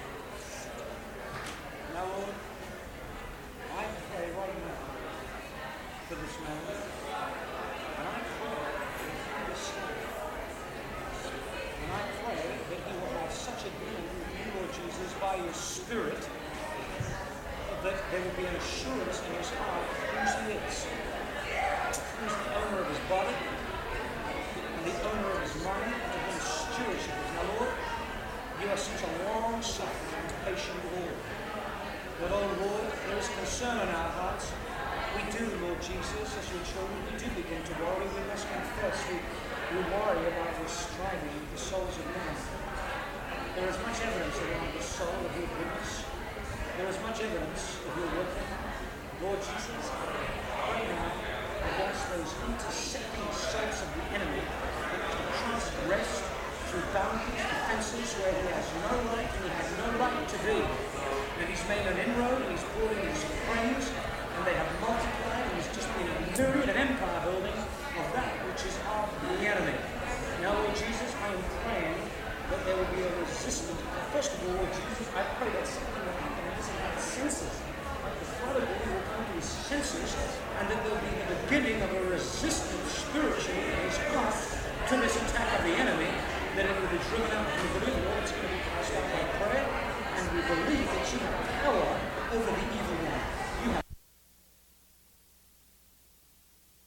Now, Lord, I pray right now for this man, and I pray that he understands. And I pray that he will have such a dealing with you, Lord Jesus, by your Spirit, that there will be an assurance in his heart of whose he is. He is the owner of his body and the owner of his mind, and to whom stewardship is. Now, Lord, you are such a long-suffering and patient Lord. But, oh Lord, there is concern in our hearts. We do, Lord Jesus, as your children, we do begin to worry. We must confess we, we worry about the striving of the souls of men. There is much evidence around the soul of your goodness. There is much evidence of your working. Lord Jesus, I pray now against those intersecting assaults of the enemy to transgress through boundaries, defences where he has no right and he has no right to be. And he's made an inroad and he's brought in his friends and they have multiplied and he's just been a myriad and empire building of that which is of the enemy. Now, Lord Jesus, I am praying that there will be a resistance. First of all, Lord Jesus, I pray that something will happen that doesn't have senses. The Father will come to his senses and that there will be the beginning of a resistance spiritually in his heart to this attack of the enemy, that it will be driven out. We believe, Lord, it's going to be cast out by prayer, and we believe that you have power over the evil one.